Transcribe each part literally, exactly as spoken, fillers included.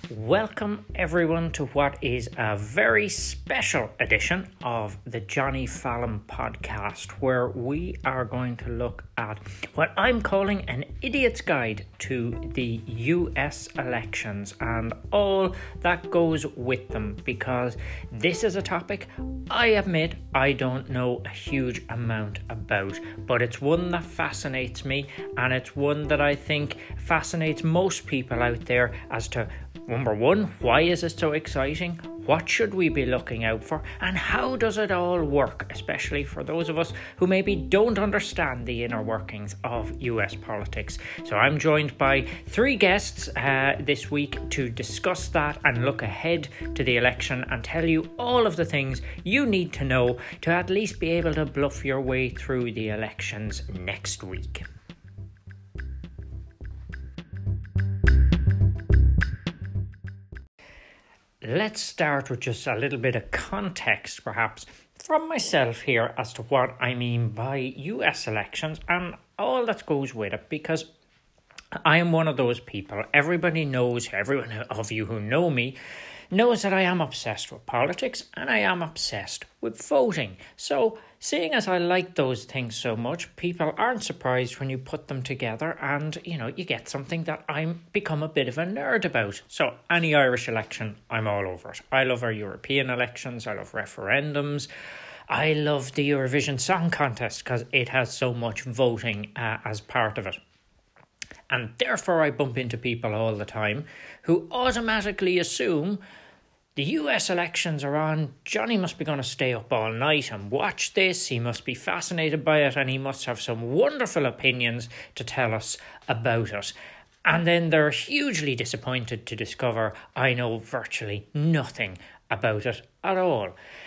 Welcome everyone to what is a very special edition of the Johnny Fallon podcast, where we are going to look at what I'm calling an idiot's guide to the U S elections and all that goes with them, because this is a topic I admit I don't know a huge amount about, but it's one that fascinates me, and it's one that I think fascinates most people out there as to, number one, why is it so exciting? What should we be looking out for? And how does it all work? Especially for those of us who maybe don't understand the inner workings of U S politics. So I'm joined by three guests uh, this week to discuss that and look ahead to the election and tell you all of the things you need to know to at least be able to bluff your way through the elections next week. Let's start with just a little bit of context, perhaps, from myself here as to what I mean by U S elections and all that goes with it, because I am one of those people. Everybody knows, everyone of you who know me, knows that I am obsessed with politics and I am obsessed with voting. So, seeing as I like those things so much, people aren't surprised when you put them together and, you know, you get something that I'm become a bit of a nerd about. So, any Irish election, I'm all over it. I love our European elections, I love referendums, I love the Eurovision Song Contest because it has so much voting uh, as part of it. And therefore I bump into people all the time who automatically assume the U S elections are on, Johnny must be going to stay up all night and watch this, he must be fascinated by it, and he must have some wonderful opinions to tell us about it. And then they're hugely disappointed to discover I know virtually nothing about it at all.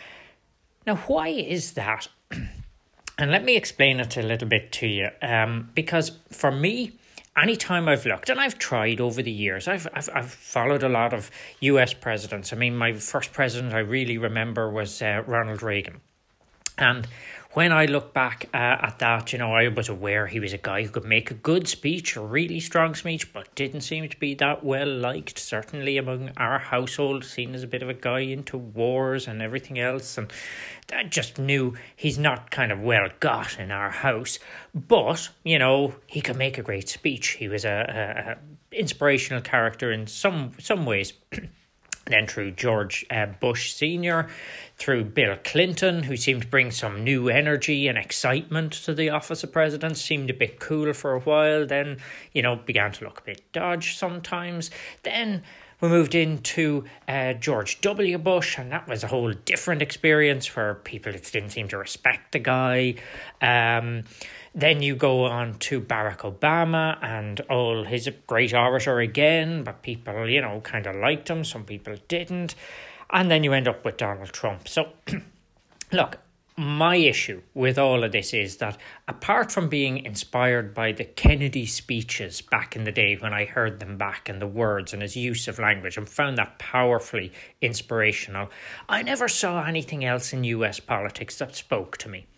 Now, why is that? And let me explain it a little bit to you, um, because for me, anytime I've looked, and I've tried over the years, I've, I've I've followed a lot of U S presidents. I mean, my first president I really remember was uh, Ronald Reagan. And when I look back uh, at that, you know, I was aware he was a guy who could make a good speech, a really strong speech, but didn't seem to be that well liked, certainly among our household, seen as a bit of a guy into wars and everything else. And I just knew he's not kind of well got in our house. But, you know, he could make a great speech. He was a, a, a inspirational character in some some ways. Then through George uh, Bush Senior, through Bill Clinton, who seemed to bring some new energy and excitement to the office of president, seemed a bit cool for a while, then, you know, began to look a bit dodge sometimes. Then we moved into uh, George W. Bush, and that was a whole different experience where people didn't seem to respect the guy. Um... Then you go on to Barack Obama, and oh, he's a great orator again, but people, you know, kind of liked him, some people didn't. And then you end up with Donald Trump. So, look, my issue with all of this is that apart from being inspired by the Kennedy speeches back in the day when I heard them back and the words and his use of language and found that powerfully inspirational, I never saw anything else in U S politics that spoke to me.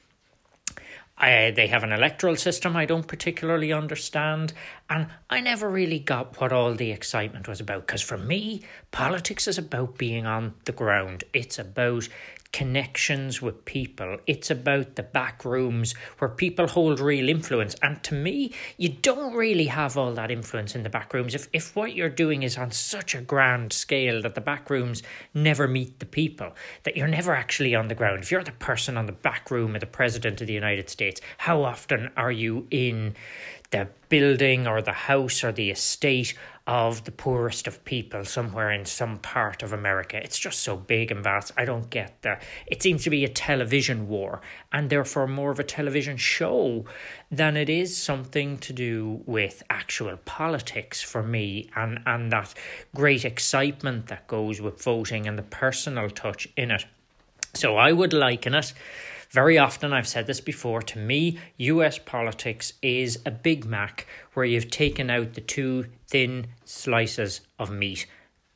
I, they have an electoral system I don't particularly understand, and I never really got what all the excitement was about, because for me, politics is about being on the ground. It's about connections with people. It's about the back rooms where people hold real influence. And to me, you don't really have all that influence in the back rooms if, if what you're doing is on such a grand scale that the back rooms never meet the people, that you're never actually on the ground. If you're the person on the back room of the President of the United States, how often are you in the building or the house or the estate of the poorest of people somewhere in some part of America? It's just so big and vast. I don't get that. It seems to be a television war, and therefore more of a television show than it is something to do with actual politics for me, and, and that great excitement that goes with voting and the personal touch in it. So I would liken it, very often, I've said this before, to me, U S politics is a Big Mac where you've taken out the two thin slices of meat.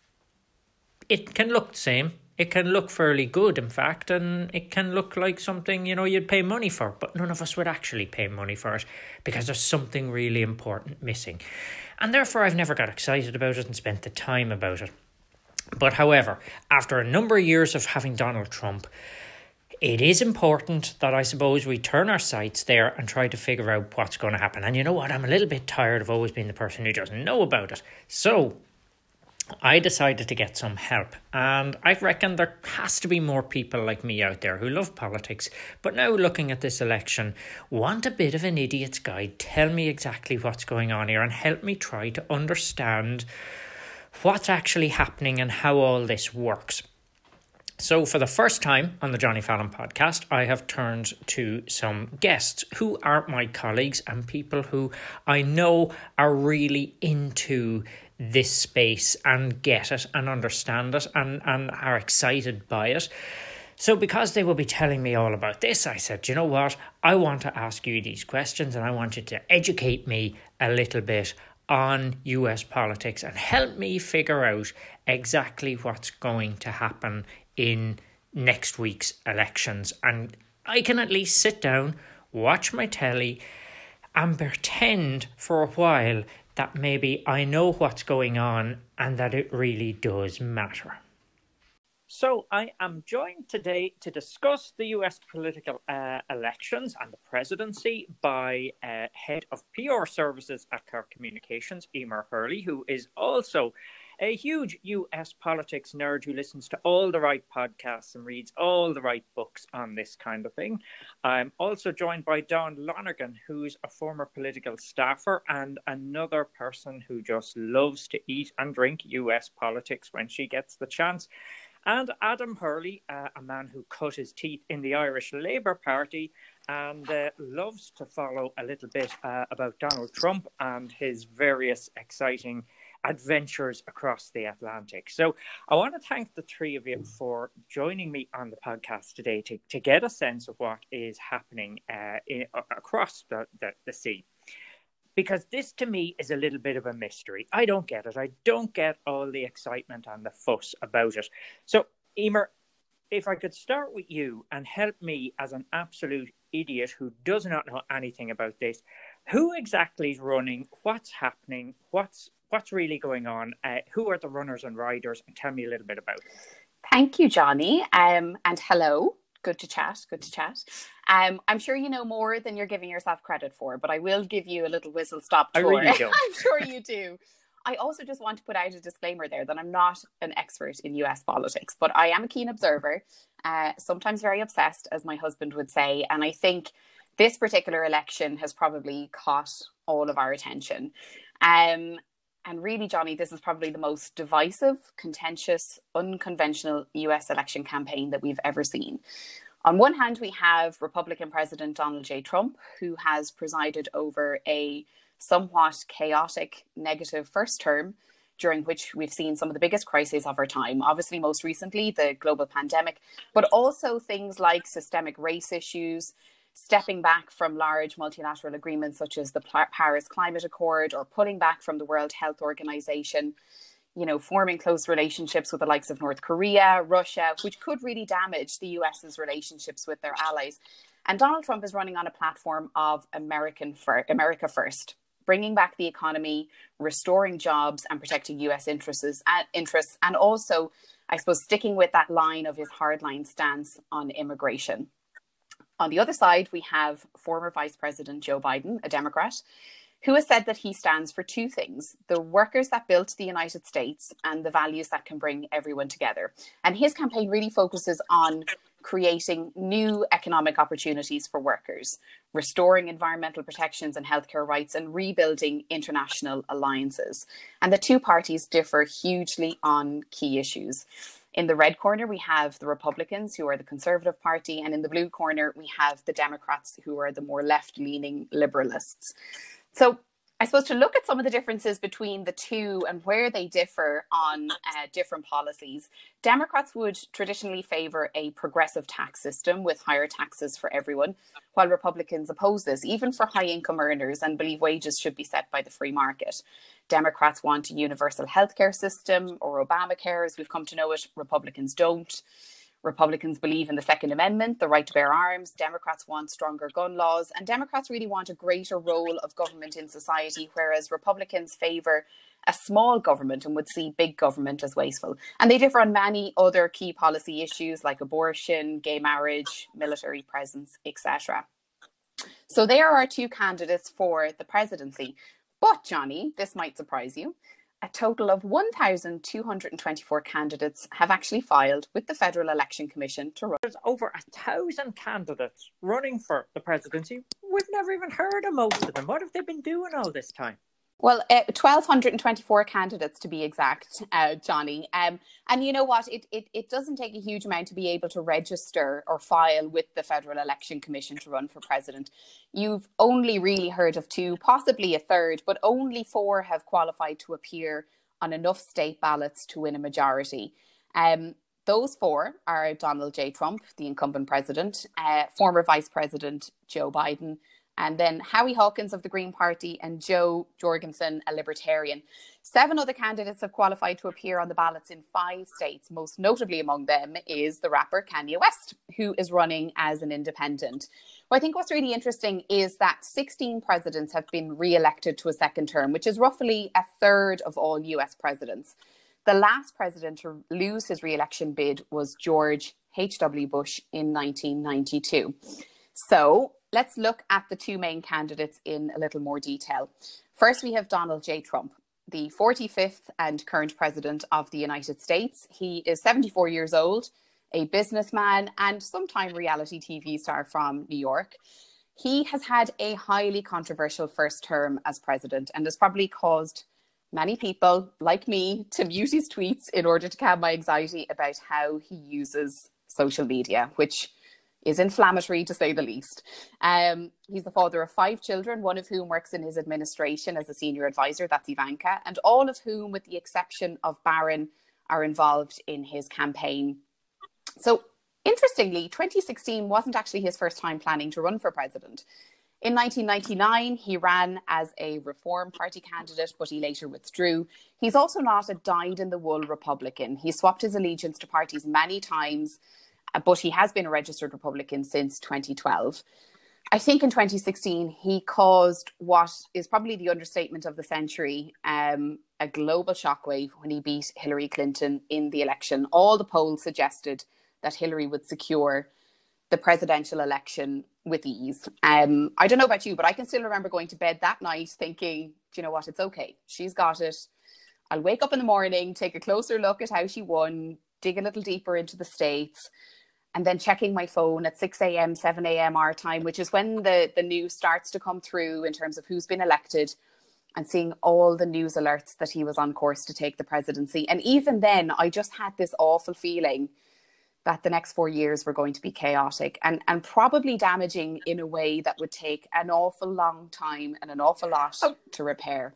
It can look the same. It can look fairly good, in fact, and it can look like something, you know, you'd pay money for, but none of us would actually pay money for it because there's something really important missing. And therefore, I've never got excited about it and spent the time about it. But however, after a number of years of having Donald Trump, it is important that I suppose we turn our sights there and try to figure out what's going to happen. And you know what? I'm a little bit tired of always being the person who doesn't know about it. So I decided to get some help, and I reckon there has to be more people like me out there who love politics, but now looking at this election, want a bit of an idiot's guide, tell me exactly what's going on here and help me try to understand what's actually happening and how all this works. So for the first time on the Johnny Fallon podcast, I have turned to some guests who are my colleagues and people who I know are really into this space and get it and understand it and, and are excited by it. So because they will be telling me all about this, I said, you know what? I want to ask you these questions and I want you to educate me a little bit on U S politics and help me figure out exactly what's going to happen in next week's elections. And I can at least sit down, watch my telly and pretend for a while that maybe I know what's going on and that it really does matter. So I am joined today to discuss the U S political uh, elections and the presidency by uh, Head of P R Services at Cork Communications, Emer Hurley, who is also a huge U S politics nerd who listens to all the right podcasts and reads all the right books on this kind of thing. I'm also joined by Dawn Lonergan, who's a former political staffer and another person who just loves to eat and drink U S politics when she gets the chance. And Adam Hurley, uh, a man who cut his teeth in the Irish Labour Party and uh, loves to follow a little bit uh, about Donald Trump and his various exciting adventures across the Atlantic. So I want to thank the three of you for joining me on the podcast today to, to get a sense of what is happening uh, in, uh, across the, the, the sea. Because this to me is a little bit of a mystery. I don't get it. I don't get all the excitement and the fuss about it. So, Emer, if I could start with you and help me as an absolute idiot who does not know anything about this, who exactly is running? What's happening? What's what's really going on? Uh, who are the runners and riders? And tell me a little bit about it. Thank you, Johnny. Um, and hello. Good to chat. Good to chat. Um, I'm sure you know more than you're giving yourself credit for, but I will give you a little whistle stop tour. I really do. I'm sure you do. I also just want to put out a disclaimer there that I'm not an expert in U S politics, but I am a keen observer, uh, sometimes very obsessed, as my husband would say. And I think this particular election has probably caught all of our attention. Um, and really, Johnny, this is probably the most divisive, contentious, unconventional U S election campaign that we've ever seen. On one hand, we have Republican President Donald J. Trump, who has presided over a somewhat chaotic, negative first term, during which we've seen some of the biggest crises of our time. Obviously, most recently, the global pandemic, but also things like systemic race issues, stepping back from large multilateral agreements such as the Paris Climate Accord, or pulling back from the World Health Organization, you know, forming close relationships with the likes of North Korea, Russia, which could really damage the U S's relationships with their allies. And Donald Trump is running on a platform of American fir- America First, bringing back the economy, restoring jobs and protecting U S interests, uh, interests, and also, I suppose, sticking with that line of his hardline stance on immigration. On the other side, we have former Vice President Joe Biden, a Democrat, who has said that he stands for two things: the workers that built the United States and the values that can bring everyone together. And his campaign really focuses on creating new economic opportunities for workers, restoring environmental protections and healthcare rights, and rebuilding international alliances. And the two parties differ hugely on key issues. In the red corner, we have the Republicans, who are the Conservative Party, and in the blue corner, we have the Democrats, who are the more left-leaning liberalists. So I suppose to look at some of the differences between the two and where they differ on uh, different policies, Democrats would traditionally favour a progressive tax system with higher taxes for everyone, while Republicans oppose this, even for high-income earners, and believe wages should be set by the free market. Democrats want a universal healthcare system, or Obamacare as we've come to know it. Republicans don't. Republicans believe in the Second Amendment, the right to bear arms. Democrats want stronger gun laws. And Democrats really want a greater role of government in society, whereas Republicans favour a small government and would see big government as wasteful. And they differ on many other key policy issues like abortion, gay marriage, military presence, et cetera. So there are two candidates for the presidency. But, Johnny, this might surprise you, a total of one thousand two hundred twenty-four candidates have actually filed with the Federal Election Commission to run. There's over a thousand candidates running for the presidency. We've never even heard of most of them. What have they been doing all this time? Well, uh, one thousand two hundred twenty-four candidates to be exact, uh, Johnny. Um, and you know what? It, it it doesn't take a huge amount to be able to register or file with the Federal Election Commission to run for president. You've only really heard of two, possibly a third, but only four have qualified to appear on enough state ballots to win a majority. Um, those four are Donald J. Trump, the incumbent president, uh, former Vice President Joe Biden, and then Howie Hawkins of the Green Party and Joe Jorgensen, a Libertarian. Seven other candidates have qualified to appear on the ballots in five states. Most notably among them is the rapper Kanye West, who is running as an independent. Well, I think what's really interesting is that sixteen presidents have been re-elected to a second term, which is roughly a third of all U S presidents. The last president to lose his re-election bid was George H W Bush in nineteen ninety-two. So let's look at the two main candidates in a little more detail. First, we have Donald J. Trump, the forty-fifth and current president of the United States. He is seventy-four years old, a businessman and sometime reality T V star from New York. He has had a highly controversial first term as president and has probably caused many people like me to mute his tweets in order to calm my anxiety about how he uses social media, which is inflammatory to say the least. Um, he's the father of five children, one of whom works in his administration as a senior advisor, that's Ivanka, and all of whom, with the exception of Barron, are involved in his campaign. So, interestingly, twenty sixteen wasn't actually his first time planning to run for president. In nineteen ninety-nine, he ran as a Reform Party candidate, but he later withdrew. He's also not a dyed-in-the-wool Republican. He swapped his allegiance to parties many times, but he has been a registered Republican since twenty twelve. I think in twenty sixteen, he caused what is probably the understatement of the century, um, a global shockwave when he beat Hillary Clinton in the election. All the polls suggested that Hillary would secure the presidential election with ease. Um, I don't know about you, but I can still remember going to bed that night thinking, do you know what, it's okay. She's got it. I'll wake up in the morning, take a closer look at how she won, dig a little deeper into the states, and then checking my phone at six a.m., seven a.m. our time, which is when the, the news starts to come through in terms of who's been elected, and seeing all the news alerts that he was on course to take the presidency. And even then, I just had this awful feeling that the next four years were going to be chaotic and, and probably damaging in a way that would take an awful long time and an awful lot oh. to repair.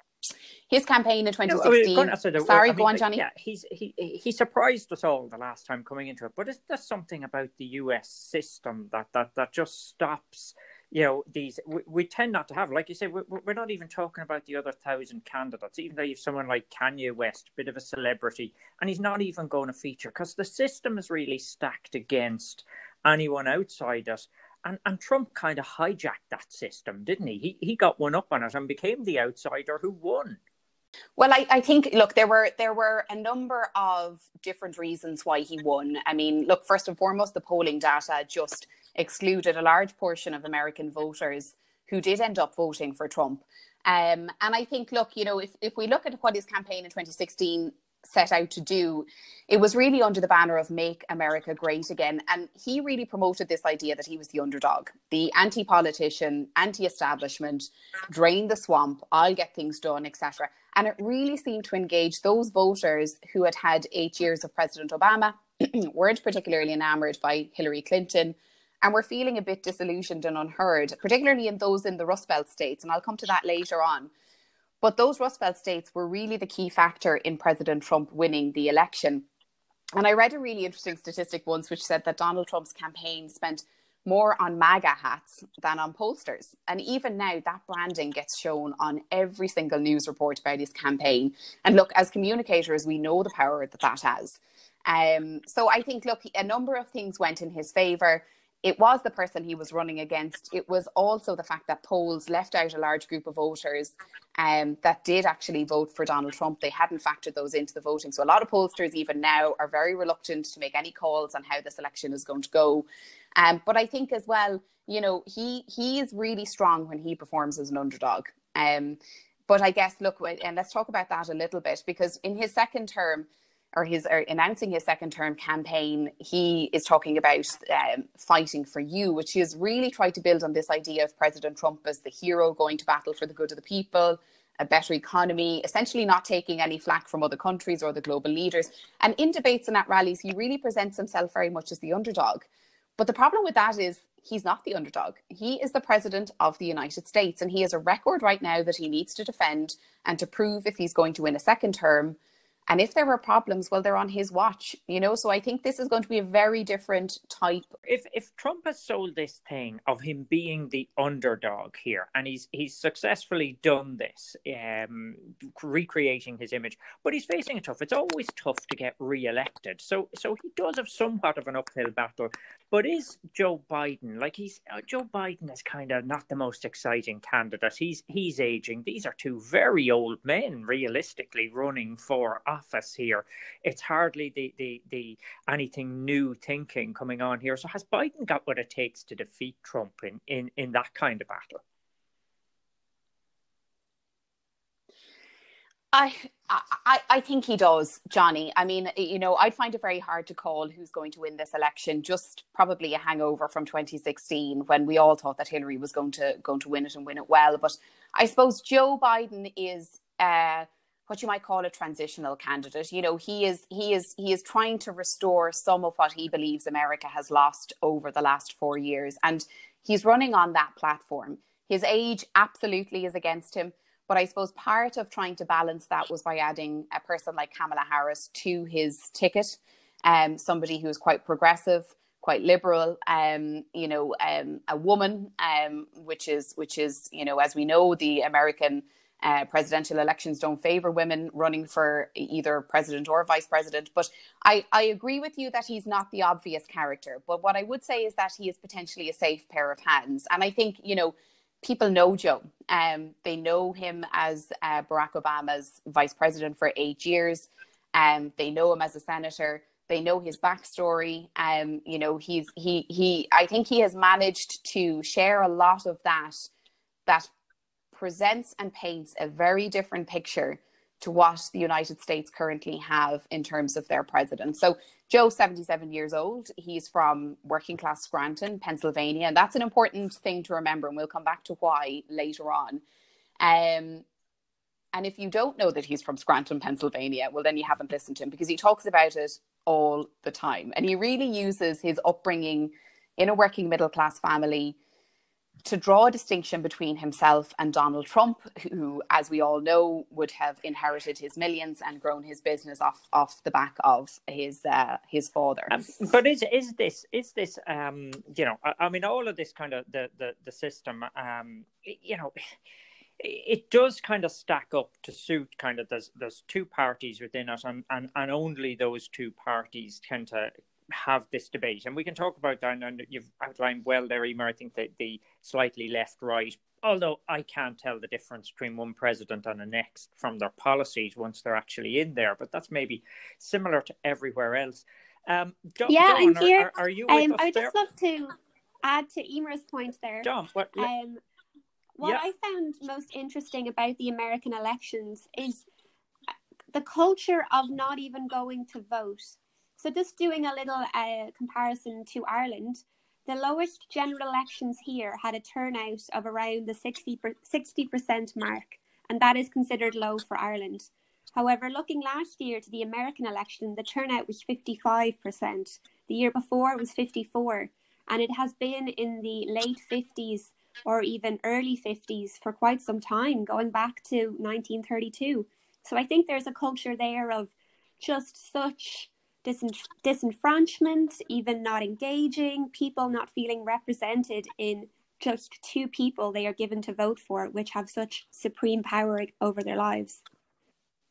His campaign in twenty sixteen. No, I mean, sorry, I mean, go on, Johnny. Yeah, he's he he surprised us all the last time coming into it. But is there something about the U S system that that that just stops? You know, these we, we tend not to have, like you say, we're, we're not even talking about the other thousand candidates. Even though you have someone like Kanye West, bit of a celebrity, and he's not even going to feature because the system is really stacked against anyone outside us. And, and Trump kind of hijacked that system, didn't he? He he got one up on it and became the outsider who won. Well, I, I think, look, there were there were a number of different reasons why he won. I mean, look, first and foremost, the polling data just excluded a large portion of American voters who did end up voting for Trump. Um, and I think, look, you know, if, if we look at what his campaign in twenty sixteen set out to do, it was really under the banner of Make America Great Again. And he really promoted this idea that he was the underdog, the anti-politician, anti-establishment, drain the swamp, I'll get things done, et cetera. And it really seemed to engage those voters who had had eight years of President Obama, weren't particularly enamored by Hillary Clinton, and were feeling a bit disillusioned and unheard, particularly in those in the Rust Belt states. And I'll come to that later on. But those Rust Belt states were really the key factor in President Trump winning the election. And I read a really interesting statistic once which said that Donald Trump's campaign spent more on MAGA hats than on pollsters. And even now, that branding gets shown on every single news report about his campaign. And look, as communicators, we know the power that that has. Um, so I think, look, a number of things went in his favour. It was the person he was running against. It was also the fact that polls left out a large group of voters um, that did actually vote for Donald Trump. They hadn't factored those into the voting. So a lot of pollsters even now are very reluctant to make any calls on how this election is going to go. Um, but I think as well, you know, he he is really strong when he performs as an underdog. Um, but I guess, look, and let's talk about that a little bit, because in his second term, or his or announcing his second term campaign, he is talking about um, fighting for you, which is really tried to build on this idea of President Trump as the hero going to battle for the good of the people, a better economy, essentially not taking any flack from other countries or the global leaders. And in debates and at rallies, he really presents himself very much as the underdog. But the problem with that is he's not the underdog. He is the president of the United States, and he has a record right now that he needs to defend and to prove if he's going to win a second term. And if there were problems, well, they're on his watch, you know. So I think this is going to be a very different type. If if Trump has sold this thing of him being the underdog here, and he's he's successfully done this, um, recreating his image, but he's facing it tough. It's always tough to get re-elected. So so he does have somewhat of an uphill battle. But is Joe Biden, like he's uh, Joe Biden is kind of not the most exciting candidate. He's he's aging. These are two very old men, realistically, running for office here. It's hardly the the the anything new thinking coming on here. So has Biden got what it takes to defeat Trump in in, in that kind of battle? I, I I think he does, Johnny. I mean, you know, I'd find it very hard to call who's going to win this election. Just probably a hangover from twenty sixteen when we all thought that Hillary was going to going to win it and win it well. But I suppose Joe Biden is uh, what you might call a transitional candidate. You know, he is he is he is trying to restore some of what he believes America has lost over the last four years, and he's running on that platform. His age absolutely is against him. But I suppose part of trying to balance that was by adding a person like Kamala Harris to his ticket, um, somebody who is quite progressive, quite liberal, um, you know, um, a woman, um, which is, which is, you know, as we know, the American uh, presidential elections don't favor women running for either president or vice president. But I, I agree with you that he's not the obvious character. But what I would say is that he is potentially a safe pair of hands. And I think, you know, people know Joe. Um, they know him as uh, Barack Obama's vice president for eight years. Um, they know him as a senator. They know his backstory. Um, you know, he's he he. I think he has managed to share a lot of that. That presents and paints a very different picture to what the United States currently have in terms of their president. So Joe's seventy-seven years old. He's from working class Scranton, Pennsylvania. And that's an important thing to remember. And we'll come back to why later on. Um, and if you don't know that he's from Scranton, Pennsylvania, well, then you haven't listened to him, because he talks about it all the time. And he really uses his upbringing in a working middle class family to draw a distinction between himself and Donald Trump, who, as we all know, would have inherited his millions and grown his business off off the back of his uh, his father. Um, but is is this is this um, you know, I, I mean, all of this kind of the the the system, um, you know, it does kind of stack up to suit kind of there's there's two parties within it, and and, and only those two parties tend to have this debate. And we can talk about that, and you've outlined well there, Emer, I think that the slightly left-right, although I can't tell the difference between one president and the next from their policies once they're actually in there, but that's maybe similar to everywhere else. Um, Dawn, yeah, Dawn, I'm here. Are, are you with um, us I'd there? just love to add to Emer's point there. Dawn, what, um, what yeah. I found most interesting about the American elections is the culture of not even going to vote. So just doing a little uh, comparison to Ireland, the lowest general elections here had a turnout of around the sixty percent mark, and that is considered low for Ireland. However, looking last year to the American election, the turnout was fifty-five percent. The year before it was fifty-four, and it has been in the late fifties or even early fifties for quite some time, going back to nineteen thirty-two. So I think there's a culture there of just such disenfranchisement, even not engaging, people not feeling represented in just two people they are given to vote for, which have such supreme power over their lives.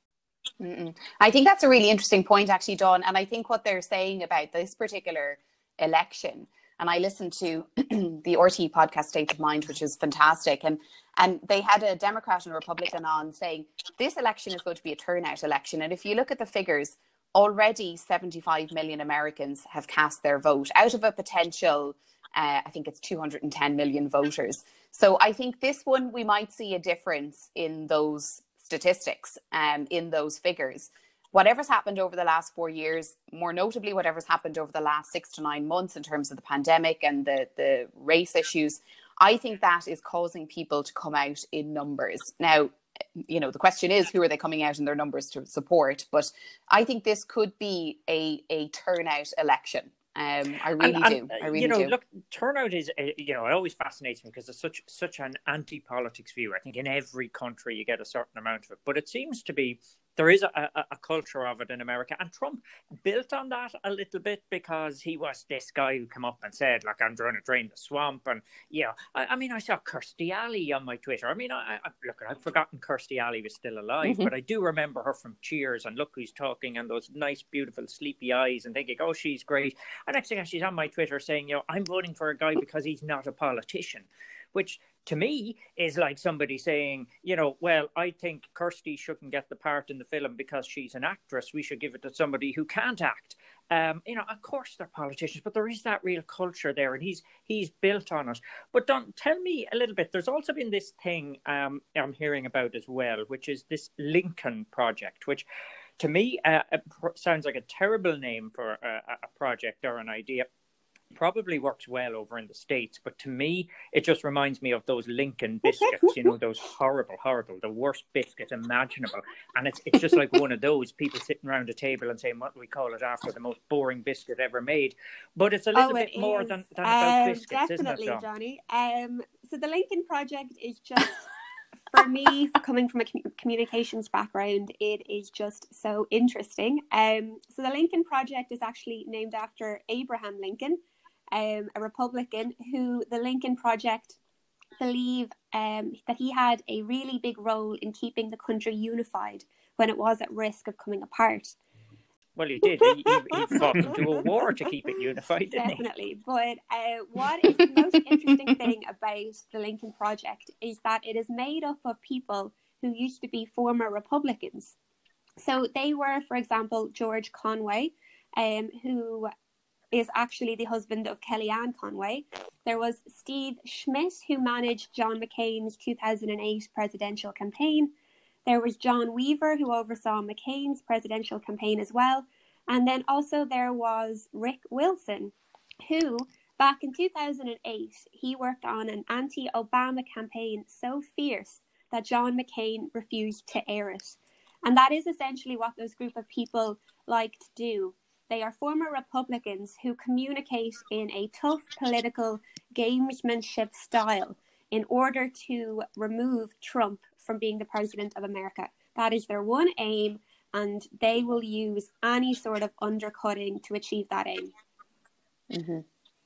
Mm-mm. I think that's a really interesting point, actually, Dawn. And I think what they're saying about this particular election, and I listened to the R T podcast States of Mind, which is fantastic, and and they had a Democrat and a Republican on saying this election is going to be a turnout election. And if you look at the figures, already seventy-five million Americans have cast their vote out of a potential, uh, I think it's two hundred ten million voters. So I think this one, we might see a difference in those statistics, um, in those figures. Whatever's happened over the last four years, more notably whatever's happened over the last six to nine months in terms of the pandemic and the, the race issues, I think that is causing people to come out in numbers. Now, you know, the question is, who are they coming out in their numbers to support? But I think this could be a, a turnout election. Um, I really and, and, do. I really you know, do. Look, turnout is, uh, you know, it always fascinates me because it's such such an anti-politics view. I think in every country you get a certain amount of it, but it seems to be there is a, a, a culture of it in America, and Trump built on that a little bit because he was this guy who came up and said, like, I'm trying to drain the swamp. And, yeah, I, I mean, I saw Kirstie Alley on my Twitter. I mean, I, I look, I've forgotten Kirstie Alley was still alive, mm-hmm. but I do remember her from Cheers and Look Who's Talking and those nice, beautiful, sleepy eyes and thinking, oh, she's great. And next thing, she's on my Twitter saying, you know, I'm voting for a guy because he's not a politician, which to me is like somebody saying, you know, well, I think Kirstie shouldn't get the part in the film because she's an actress. We should give it to somebody who can't act. Um, you know, of course they're politicians, but there is that real culture there, and he's he's built on it. But Don, tell me a little bit. There's also been this thing um, I'm hearing about as well, which is this Lincoln Project, which to me uh, sounds like a terrible name for a, a project or an idea. Probably works well over in the States, but to me, it just reminds me of those Lincoln biscuits, you know, those horrible, horrible, the worst biscuits imaginable. And it's it's just like one of those people sitting around a table and saying, what do we call it after the most boring biscuit ever made? But it's a little oh, bit is. more than, than about um, biscuits, definitely, isn't it, Johnny? Um, so the Lincoln Project is just, for me, coming from a communications background, it is just so interesting. Um, so the Lincoln Project is actually named after Abraham Lincoln, Um, a Republican who the Lincoln Project believe um, that he had a really big role in keeping the country unified when it was at risk of coming apart. Well, he did. He, he, he fought into a war to keep it unified, didn't Definitely. he? But uh, what is the most interesting thing about the Lincoln Project is that it is made up of people who used to be former Republicans. So they were, for example, George Conway, um, who is actually the husband of Kellyanne Conway. There was Steve Schmidt, who managed John McCain's two thousand eight presidential campaign. There was John Weaver, who oversaw McCain's presidential campaign as well. And then also there was Rick Wilson, who back in two thousand eight, he worked on an anti-Obama campaign so fierce that John McCain refused to air it. And that is essentially what those group of people like to do. They are former Republicans who communicate in a tough political gamesmanship style in order to remove Trump from being the president of America. That is their one aim, and they will use any sort of undercutting to achieve that aim. Mm-hmm.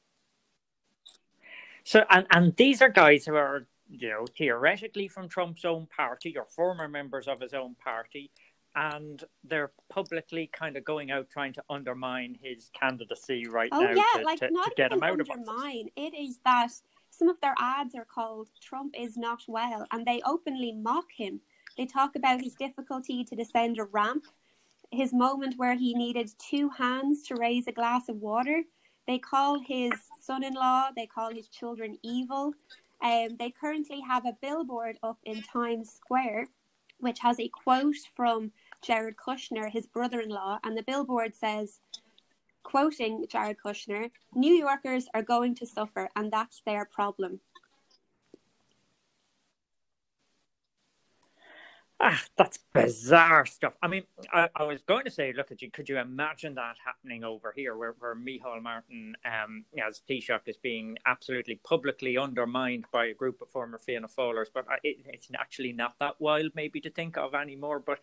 So, and, and these are guys who are, you know, theoretically from Trump's own party or former members of his own party, and they're publicly kind of going out trying to undermine his candidacy right oh, now yeah, to, like to, not to get him out undermine. of it. It is that some of their ads are called Trump is not well, and they openly mock him. They talk about his difficulty to descend a ramp, his moment where he needed two hands to raise a glass of water. They call his son-in-law, they call his children evil. Um, they currently have a billboard up in Times Square, which has a quote from Jared Kushner, his brother-in-law, and the billboard says, quoting Jared Kushner, "New Yorkers are going to suffer, and that's their problem." Ah, that's bizarre stuff. I mean, I, I was going to say, look at you, could you imagine that happening over here where, where Micheál Martin, um, as Taoiseach, is being absolutely publicly undermined by a group of former Fianna Fáilers, but it, it's actually not that wild maybe to think of anymore. But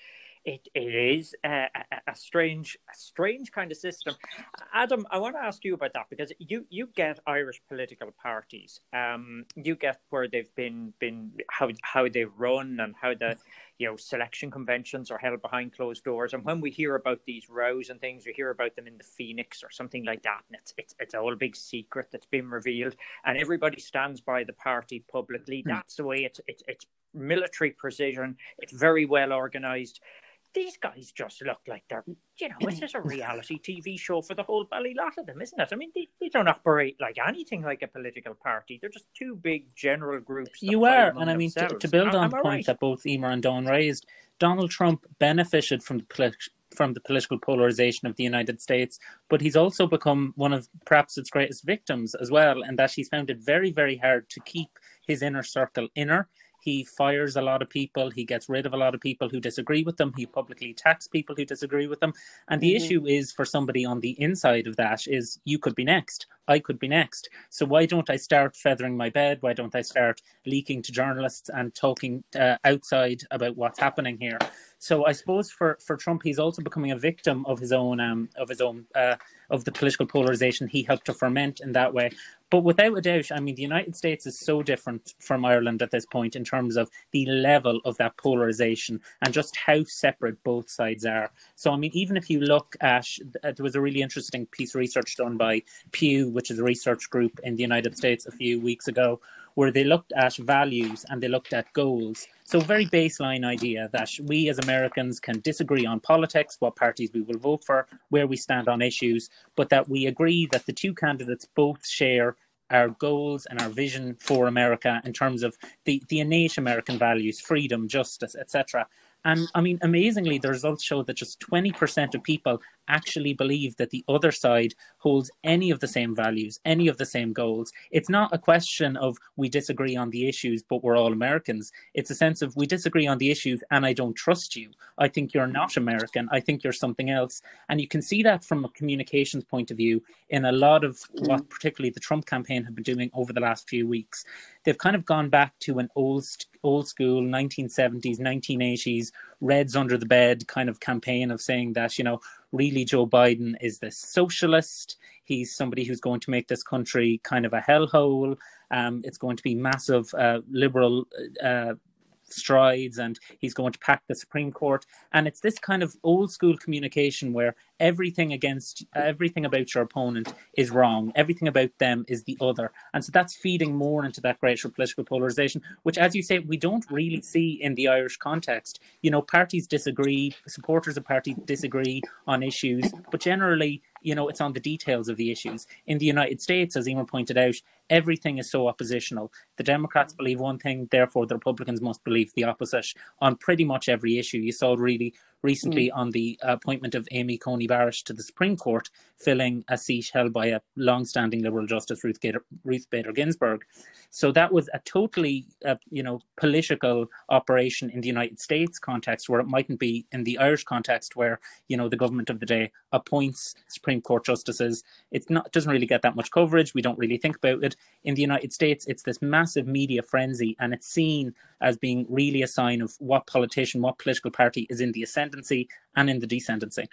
it, it is a, a, a strange, a strange kind of system. Adam, I want to ask you about that because you, you get Irish political parties. Um, you get where they've been been how how they run and how the you know selection conventions are held behind closed doors. And when we hear about these rows and things, we hear about them in the Phoenix or something like that, and it's it's it's all a big secret that's been revealed, and everybody stands by the party publicly. Mm. That's the way it's it's it's military precision. It's very well organized. These guys just look like they're, you know, it's just a reality T V show for the whole belly lot of them, isn't it? I mean, they, they don't operate like anything like a political party. They're just two big general groups. You are, and I mean, to, to build on the point right? that both Emer and Dawn raised, Donald Trump benefited from the politi- from the political polarization of the United States, but he's also become one of perhaps its greatest victims as well, and that he's found it very, very hard to keep his inner circle inner. He fires a lot of people. He gets rid of a lot of people who disagree with them. He publicly attacks people who disagree with them. And the mm-hmm. issue is for somebody on the inside of that is you could be next. I could be next. So why don't I start feathering my bed? Why don't I start leaking to journalists and talking uh, outside about what's happening here? So I suppose for, for Trump, he's also becoming a victim of his own um, of his own uh, of the political polarization he helped to ferment in that way. But without a doubt, I mean, the United States is so different from Ireland at this point in terms of the level of that polarization and just how separate both sides are. So, I mean, even if you look at, uh, there was a really interesting piece of research done by Pew, which is a research group in the United States a few weeks ago, where they looked at values and they looked at goals. So very baseline idea that we as Americans can disagree on politics, what parties we will vote for, where we stand on issues, but that we agree that the two candidates both share our goals and our vision for America in terms of the, the innate American values, freedom, justice, et cetera. And I mean, amazingly, the results show that just twenty percent of people actually believe that the other side holds any of the same values, any of the same goals. It's not a question of we disagree on the issues, but we're all Americans. It's a sense of we disagree on the issues and I don't trust you. I think you're not American. I think you're something else. And you can see that from a communications point of view in a lot of what particularly the Trump campaign have been doing over the last few weeks. They've kind of gone back to an old, old school nineteen seventies, nineteen eighties, Reds under the bed kind of campaign of saying that, you know, really Joe Biden is this socialist. He's somebody who's going to make this country kind of a hellhole. Um, it's going to be massive uh, liberal uh, strides, and he's going to pack the Supreme Court. And it's this kind of old school communication where everything against everything about your opponent is wrong. Everything about them is the other. And so that's feeding more into that greater political polarization, which, as you say, we don't really see in the Irish context. You know, parties disagree, supporters of parties disagree on issues, but generally, you know, it's on the details of the issues. In the United States, as Emer pointed out, everything is so oppositional. The Democrats believe one thing, therefore the Republicans must believe the opposite on pretty much every issue. You saw really recently mm. on the appointment of Amy Coney Barrett to the Supreme Court, filling a seat held by a long-standing Liberal Justice Ruth, Gator, Ruth Bader Ginsburg. So that was a totally, uh, you know, political operation in the United States context, where it mightn't be in the Irish context, where, you know, the government of the day appoints Supreme Court justices. It's not, it doesn't really get that much coverage. We don't really think about it. In the United States, it's this massive media frenzy, and it's seen as being really a sign of what politician, what political party is in the ascendancy and in the descendancy.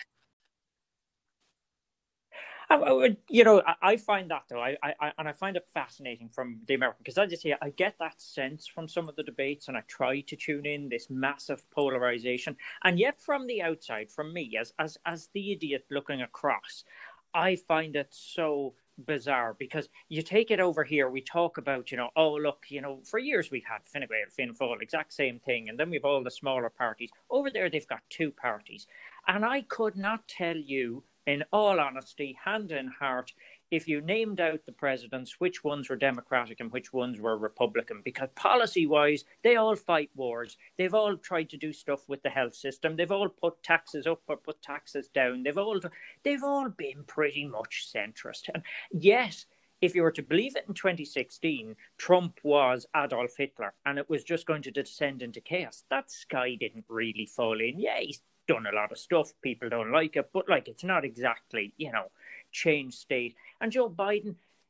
You know, I find that though, I, I and I find it fascinating from the American, because I just say I get that sense from some of the debates, and I try to tune in this massive polarization, and yet from the outside, from me as as as the idiot looking across, I find it so bizarre, because you take it over here, we talk about, you know, oh look, you know, for years we've had Fine Gael, Fianna Fáil, exact same thing, and then we've all the smaller parties. Over there they've got two parties, and I could not tell you, in all honesty, hand in heart, if you named out the presidents, which ones were Democratic and which ones were Republican, because policy-wise, they all fight wars. They've all tried to do stuff with the health system. They've all put taxes up or put taxes down. They've all, they've all been pretty much centrist. And yet, if you were to believe it in twenty sixteen, Trump was Adolf Hitler, and it was just going to descend into chaos. That sky didn't really fall in. Yeah, he's done a lot of stuff. People don't like it, but like, it's not exactly, you know, change state. And Joe Biden,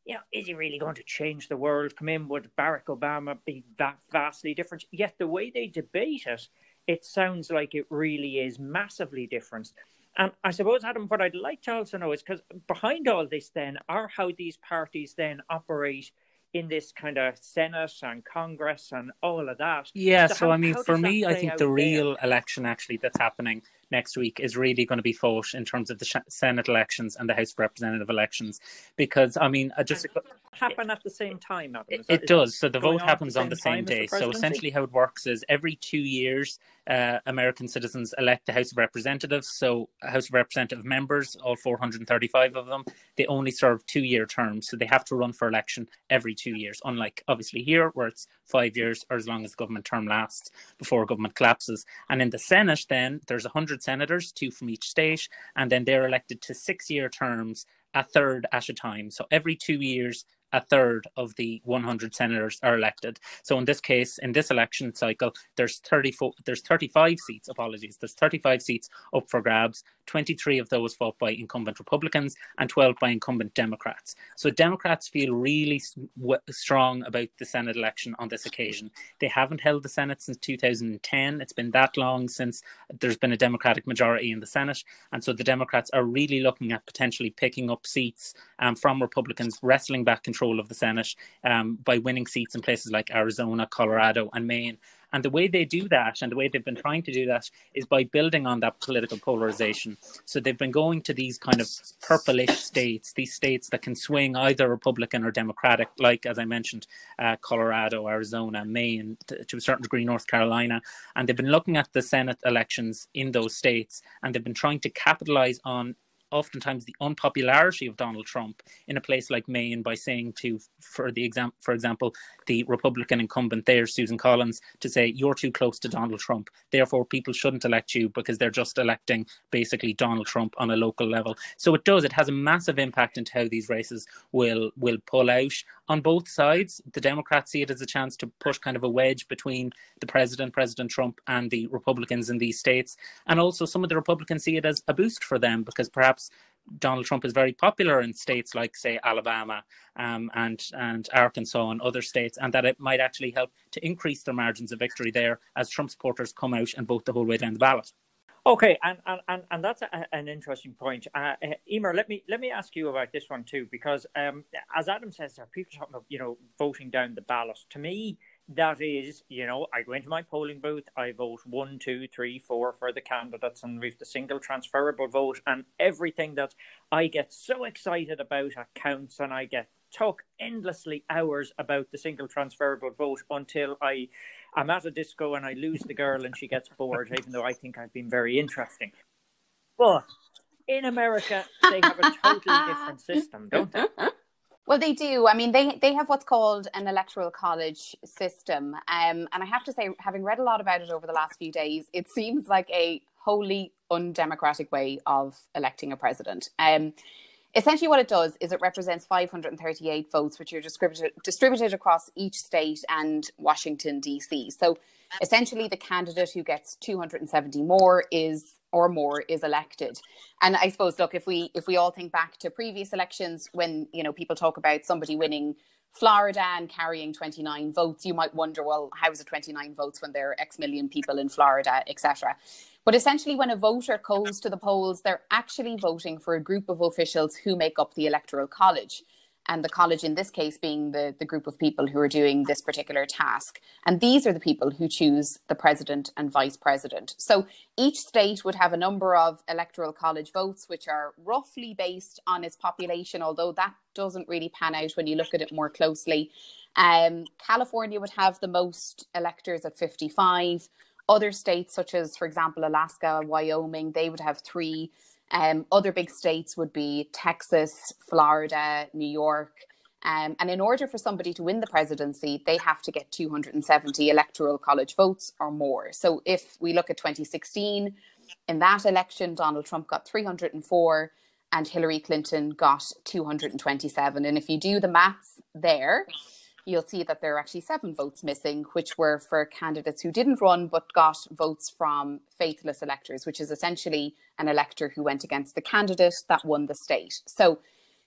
you know, is he really going to change the world? Come in, would Barack Obama be that vastly different? Yet the way they debate it, it sounds like it really is massively different. And I suppose, Adam, what I'd like to also know is, because behind all this then are how these parties then operate in this kind of Senate and Congress and all of that. Yeah, so, so how, I mean, for me, I think the real there? election actually that's happening next week is really going to be fought in terms of the sh- Senate elections and the House of Representative elections, because, I mean, I just... happen at the same time, Adam? Is that, it does. So the vote happens on the same, on the same day. The so essentially how it works is every two years, uh, American citizens elect the House of Representatives. So House of Representative members, all four hundred thirty-five of them, they only serve two-year terms. So they have to run for election every two years, unlike obviously here where it's five years or as long as the government term lasts before government collapses. And in the Senate then, there's one hundred senators, two from each state, and then they're elected to six-year terms, a third at a time. So every two years, a third of the one hundred senators are elected. So in this case, in this election cycle, there's thirty-four, there's thirty-five seats, apologies, there's thirty-five seats up for grabs, twenty-three of those fought by incumbent Republicans and twelve by incumbent Democrats. So Democrats feel really w- strong about the Senate election on this occasion. They haven't held the Senate since two thousand ten. It's been that long since there's been a Democratic majority in the Senate. And so the Democrats are really looking at potentially picking up seats um, from Republicans, wrestling back control of the Senate um, by winning seats in places like Arizona, Colorado and Maine. And the way they do that, and the way they've been trying to do that, is by building on that political polarization. So they've been going to these kind of purplish states, these states that can swing either Republican or Democratic, like, as I mentioned, uh, Colorado, Arizona, Maine, to, to a certain degree, North Carolina. And they've been looking at the Senate elections in those states, and they've been trying to capitalize on oftentimes the unpopularity of Donald Trump in a place like Maine by saying to, for the example, for example, the Republican incumbent there, Susan Collins, to say, you're too close to Donald Trump. Therefore, people shouldn't elect you because they're just electing basically Donald Trump on a local level. So it does. It has a massive impact into how these races will, will pull out on both sides. The Democrats see it as a chance to push kind of a wedge between the president, President Trump, and the Republicans in these states. And also some of the Republicans see it as a boost for them because perhaps Donald Trump is very popular in states like, say, Alabama um, and, and Arkansas and other states, and that it might actually help to increase their margins of victory there as Trump supporters come out and vote the whole way down the ballot. Okay, and and, and that's a, an interesting point. Uh, Emer, let me let me ask you about this one too, because um, as Adam says, there are people talking about, you know, voting down the ballot. To me, that is, you know, I go into my polling booth, I vote one, two, three, four for the candidates, and we've the single transferable vote, and everything that I get so excited about counts, and I get talk endlessly hours about the single transferable vote until I am at a disco and I lose the girl and she gets bored, even though I think I've been very interesting. But in America, they have a totally different system, don't they? Well, they do. I mean, they, they have what's called an electoral college system. Um, and I have to say, having read a lot about it over the last few days, it seems like a wholly undemocratic way of electing a president. Um, essentially what it does is it represents five hundred thirty-eight votes, which are distributed, distributed across each state and Washington, D C. So essentially the candidate who gets two hundred seventy more is or more is elected. And I suppose, look, if we if we all think back to previous elections, when, you know, people talk about somebody winning Florida and carrying twenty-nine votes, you might wonder, well, how is it twenty-nine votes when there are X million people in Florida, et cetera. But essentially, when a voter goes to the polls, they're actually voting for a group of officials who make up the Electoral College. And the college in this case being the, the group of people who are doing this particular task. And these are the people who choose the president and vice president. So each state would have a number of electoral college votes, which are roughly based on its population, although that doesn't really pan out when you look at it more closely. Um, California would have the most electors at fifty-five. Other states, such as, for example, Alaska, Wyoming, they would have three. Um, other big states would be Texas, Florida, New York. Um, and in order for somebody to win the presidency, they have to get two hundred seventy electoral college votes or more. So if we look at twenty sixteen, in that election, Donald Trump got three hundred four and Hillary Clinton got two hundred twenty-seven. And if you do the maths there, you'll see that there are actually seven votes missing, which were for candidates who didn't run but got votes from faithless electors, which is essentially an elector who went against the candidate that won the state. So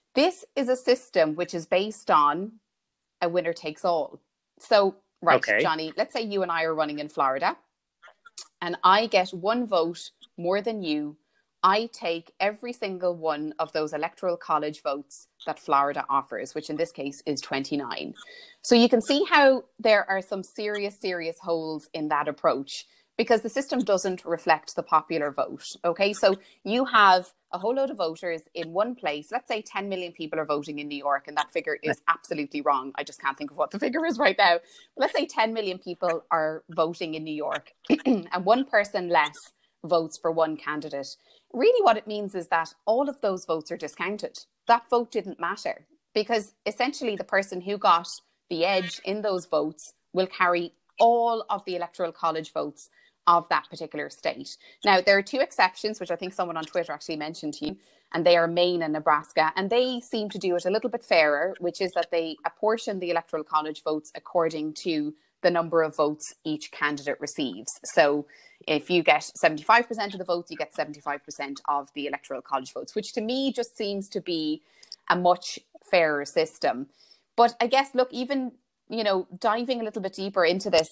This is a system which is based on a winner takes all. So, right, okay. Johnny, let's say you and I are running in Florida and I get one vote more than you. I take every single one of those electoral college votes that Florida offers, which in this case is twenty-nine. So you can see how there are some serious, serious holes in that approach because the system doesn't reflect the popular vote. Okay, so you have a whole load of voters in one place. Let's say ten million people are voting in New York, and that figure is absolutely wrong. I just can't think of what the figure is right now. Let's say ten million people are voting in New York and one person less votes for one candidate. Really what it means is that all of those votes are discounted. That vote didn't matter because essentially the person who got the edge in those votes will carry all of the electoral college votes of that particular state. Now, there are two exceptions, which I think someone on Twitter actually mentioned to you, and they are Maine and Nebraska, and they seem to do it a little bit fairer, which is that they apportion the electoral college votes according to the number of votes each candidate receives. So if you get seventy-five percent of the votes, you get seventy-five percent of the electoral college votes, which to me just seems to be a much fairer system. But I guess, look, even, you know, diving a little bit deeper into this,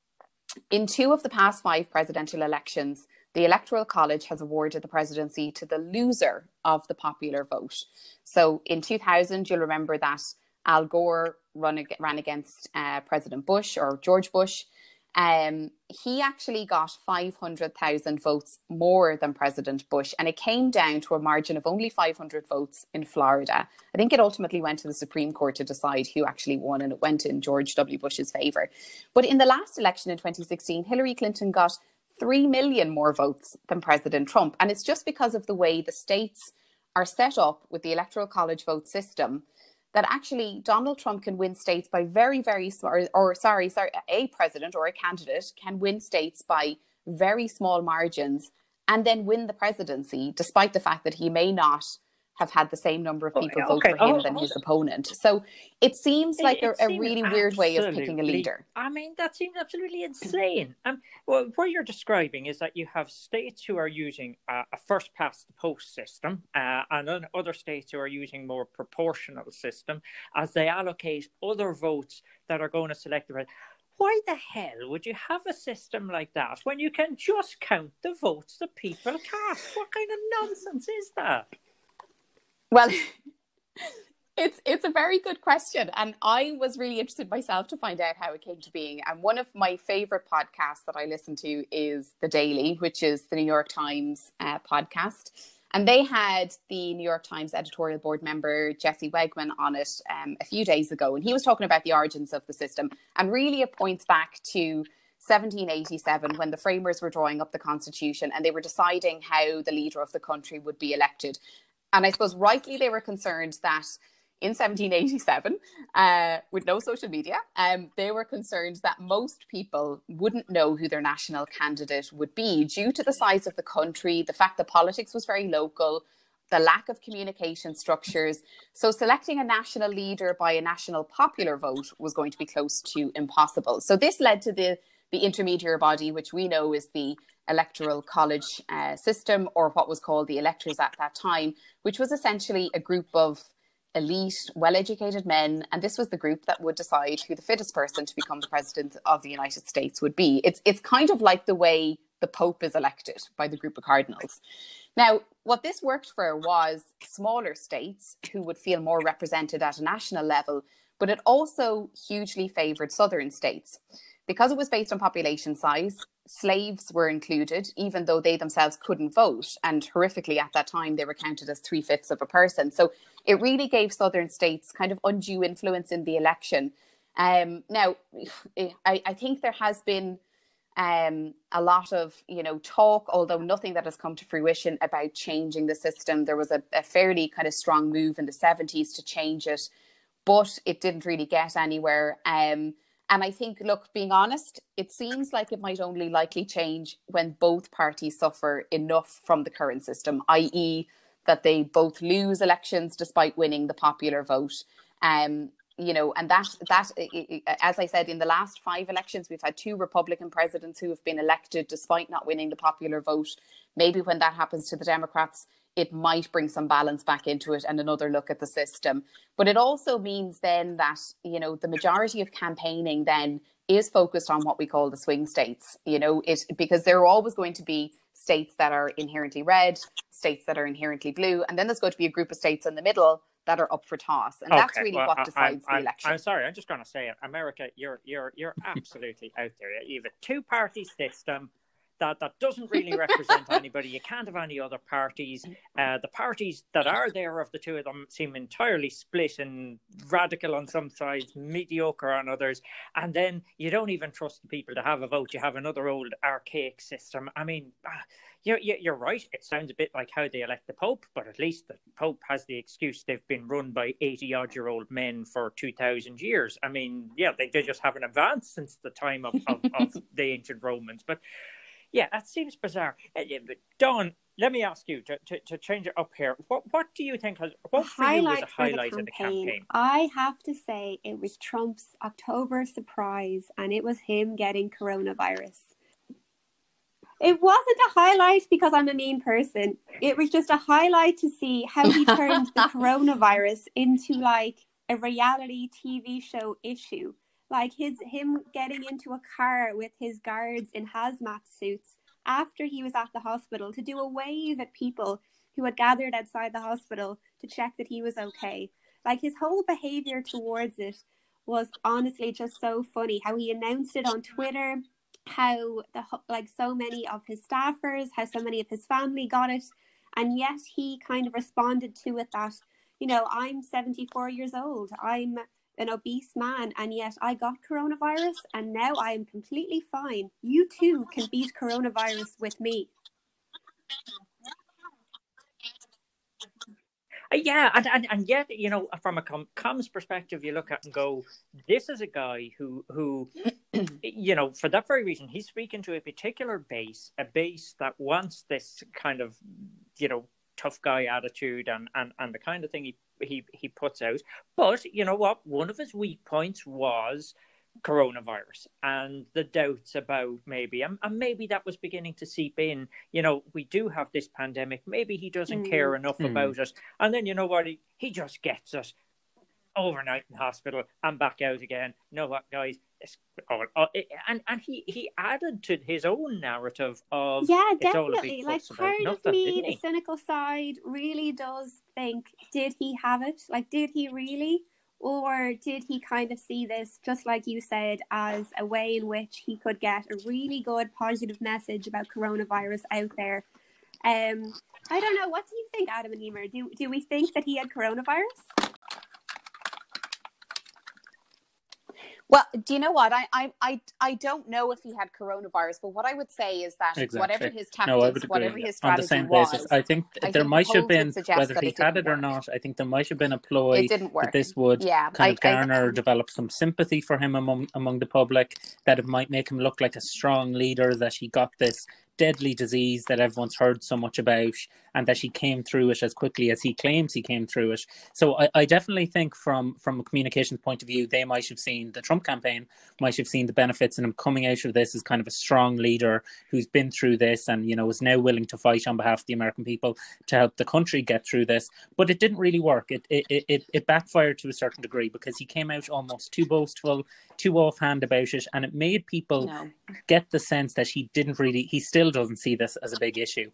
in two of the past five presidential elections, the Electoral College has awarded the presidency to the loser of the popular vote. So in two thousand, you'll remember that Al Gore run, ran against uh, President Bush or George Bush. Um, he actually got five hundred thousand votes more than President Bush, and it came down to a margin of only five hundred votes in Florida. I think it ultimately went to the Supreme Court to decide who actually won, and it went in George W. Bush's favour. But in the last election in twenty sixteen, Hillary Clinton got three million more votes than President Trump, and it's just because of the way the states are set up with the Electoral College vote system that actually Donald Trump can win states by very, very small, or, or sorry, sorry, a president or a candidate can win states by very small margins and then win the presidency, despite the fact that he may not have had the same number of people okay, vote okay. for him oh, than oh, his opponent. So it seems like it, it a, a really weird way of picking a leader. I mean, that seems absolutely insane. Um, well, what you're describing is that you have states who are using uh, a first-past-the-post system uh, and then other states who are using more proportional system as they allocate other votes that are going to select the president. Why the hell would you have a system like that when you can just count the votes that people cast? What kind of nonsense is that? Well, it's it's a very good question. And I was really interested myself to find out how it came to being. And one of my favorite podcasts that I listen to is The Daily, which is the New York Times uh, podcast. And they had the New York Times editorial board member, Jesse Wegman, on it um, a few days ago. And he was talking about the origins of the system. And really it points back to seventeen eighty-seven, when the framers were drawing up the Constitution and they were deciding how the leader of the country would be elected. And I suppose rightly they were concerned that in seventeen eighty-seven, uh, with no social media, um, they were concerned that most people wouldn't know who their national candidate would be due to the size of the country, the fact that politics was very local, the lack of communication structures. So selecting a national leader by a national popular vote was going to be close to impossible. So this led to the, the intermediary body, which we know is the Electoral College uh, system, or what was called the electors at that time, which was essentially a group of elite, well-educated men, and this was the group that would decide who the fittest person to become the president of the United States would be. It's it's kind of like the way the Pope is elected by the group of cardinals. Now, what this worked for was smaller states who would feel more represented at a national level, but it also hugely favoured southern states. Because it was based on population size, slaves were included, even though they themselves couldn't vote. And horrifically, at that time, they were counted as three-fifths of a person. So it really gave southern states kind of undue influence in the election. Um, now, I, I think there has been um, a lot of, you know, talk, although nothing that has come to fruition, about changing the system. There was a, a fairly kind of strong move in the seventies to change it, but it didn't really get anywhere. Um, And I think, look, being honest, it seems like it might only likely change when both parties suffer enough from the current system, that is that they both lose elections despite winning the popular vote. Um, you know, and that, that, as I said, in the last five elections, we've had two Republican presidents who have been elected despite not winning the popular vote. Maybe when that happens to the Democrats, it might bring some balance back into it and another look at the system. But it also means then that, you know, the majority of campaigning then is focused on what we call the swing states, you know, it because there are always going to be states that are inherently red, states that are inherently blue, and then there's going to be a group of states in the middle that are up for toss, and okay, that's really well, what decides I, I, the election. I'm sorry, I'm just going to say it. America, you're you're you're absolutely out there. You have a two-party system that that doesn't really represent anybody. You can't have any other parties. Uh, the parties that are there, of the two of them, seem entirely split and radical on some sides, mediocre on others. And then you don't even trust the people to have a vote. You have another old archaic system. I mean, you're, you're right. It sounds a bit like how they elect the Pope, but at least the Pope has the excuse they've been run by eighty-odd-year-old men for two thousand years. I mean, yeah, they, they just haven't advanced since the time of, of, of the ancient Romans. But yeah, that seems bizarre. Dawn, let me ask you to, to, to change it up here. What what do you think has what for you was a highlight of the campaign? I have to say it was Trump's October surprise, and it was him getting coronavirus. It wasn't a highlight because I'm a mean person. It was just a highlight to see how he turned the coronavirus into like a reality T V show issue. Like his him getting into a car with his guards in hazmat suits after he was at the hospital to do a wave at people who had gathered outside the hospital to check that he was okay. Like his whole behavior towards it was honestly just so funny. How he announced it on Twitter, how the like so many of his staffers, how so many of his family got it, and yet he kind of responded to it that, you know, I'm seventy-four years old. I'm an obese man, and yet I got coronavirus and now I am completely fine. You too can beat coronavirus with me. Yeah, and, and, and yet, you know, from a com- comms perspective, you look at and go, this is a guy who, who you know, for that very reason, he's speaking to a particular base, a base that wants this kind of, you know, tough guy attitude and, and, and the kind of thing he he he puts out. But you know what? One of his weak points was coronavirus and the doubts about maybe, and, and maybe that was beginning to seep in. You know, we do have this pandemic. Maybe he doesn't mm. care enough mm. about it. And then, you know what? He, he just gets us overnight in hospital and back out again. You know what, guys? It's, oh, oh, it, and and he, he added to his own narrative of yeah, it's definitely. All like part nothing, of me, the cynical side, really does think: did he have it? Like, did he really, or did he kind of see this, just like you said, as a way in which he could get a really good positive message about coronavirus out there? Um, I don't know. What do you think, Adam and Emer? Do do we think that he had coronavirus? Well, do you know what? I, I I I don't know if he had coronavirus, but what I would say is that exactly. whatever his tactics, no, whatever his strategy on the same was, basis, I think I there think might have been, whether he had it, it or not, I think there might have been a ploy it didn't work. that this would yeah, kind I, of garner I, or develop some sympathy for him among among the public, that it might make him look like a strong leader, that he got this deadly disease that everyone's heard so much about, and that he came through it as quickly as he claims he came through it. So I, I definitely think from, from a communications point of view, they might have seen, the Trump campaign might have seen the benefits in him coming out of this as kind of a strong leader who's been through this and, you know, is now willing to fight on behalf of the American people to help the country get through this. But it didn't really work. It it it, it backfired to a certain degree, because he came out almost too boastful, too offhand about it, and it made people no. get the sense that he didn't really, he still doesn't see this as a big issue.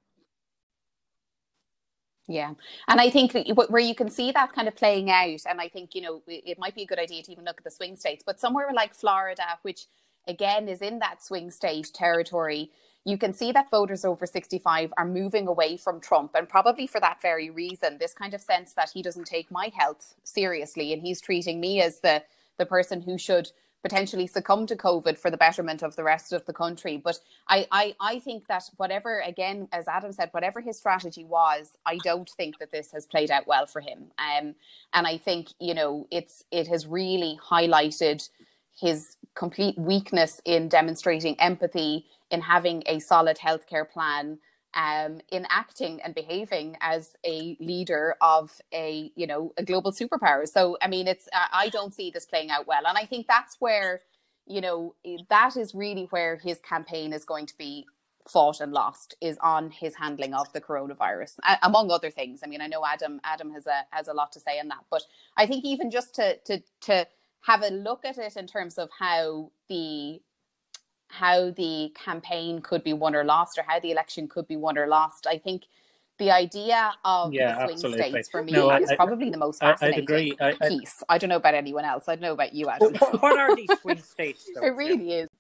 Yeah. And I think where you can see that kind of playing out, and I think, you know, it might be a good idea to even look at the swing states, but somewhere like Florida, which again is in that swing state territory, you can see that voters over sixty-five are moving away from Trump, and probably for that very reason, this kind of sense that he doesn't take my health seriously and he's treating me as the the person who should potentially succumb to COVID for the betterment of the rest of the country. But I, I, I think that whatever, again, as Adam said, whatever his strategy was, I don't think that this has played out well for him. Um, and I think, you know, it's it has really highlighted his complete weakness in demonstrating empathy, in having a solid healthcare plan, um, in acting and behaving as a leader of a, you know, a global superpower. So, I mean, it's, I don't see this playing out well. And I think that's where, you know, that is really where his campaign is going to be fought and lost, is on his handling of the coronavirus, among other things. I mean, I know Adam Adam has a has a lot to say on that, but I think even just to to to have a look at it in terms of how the how the campaign could be won or lost, or how the election could be won or lost, I think the idea of yeah, the swing absolutely. states for me no, is I, probably the most fascinating I'd agree. I, I, piece. I don't know about anyone else. I don't know about you, Adam. What are these swing states, though? It really is.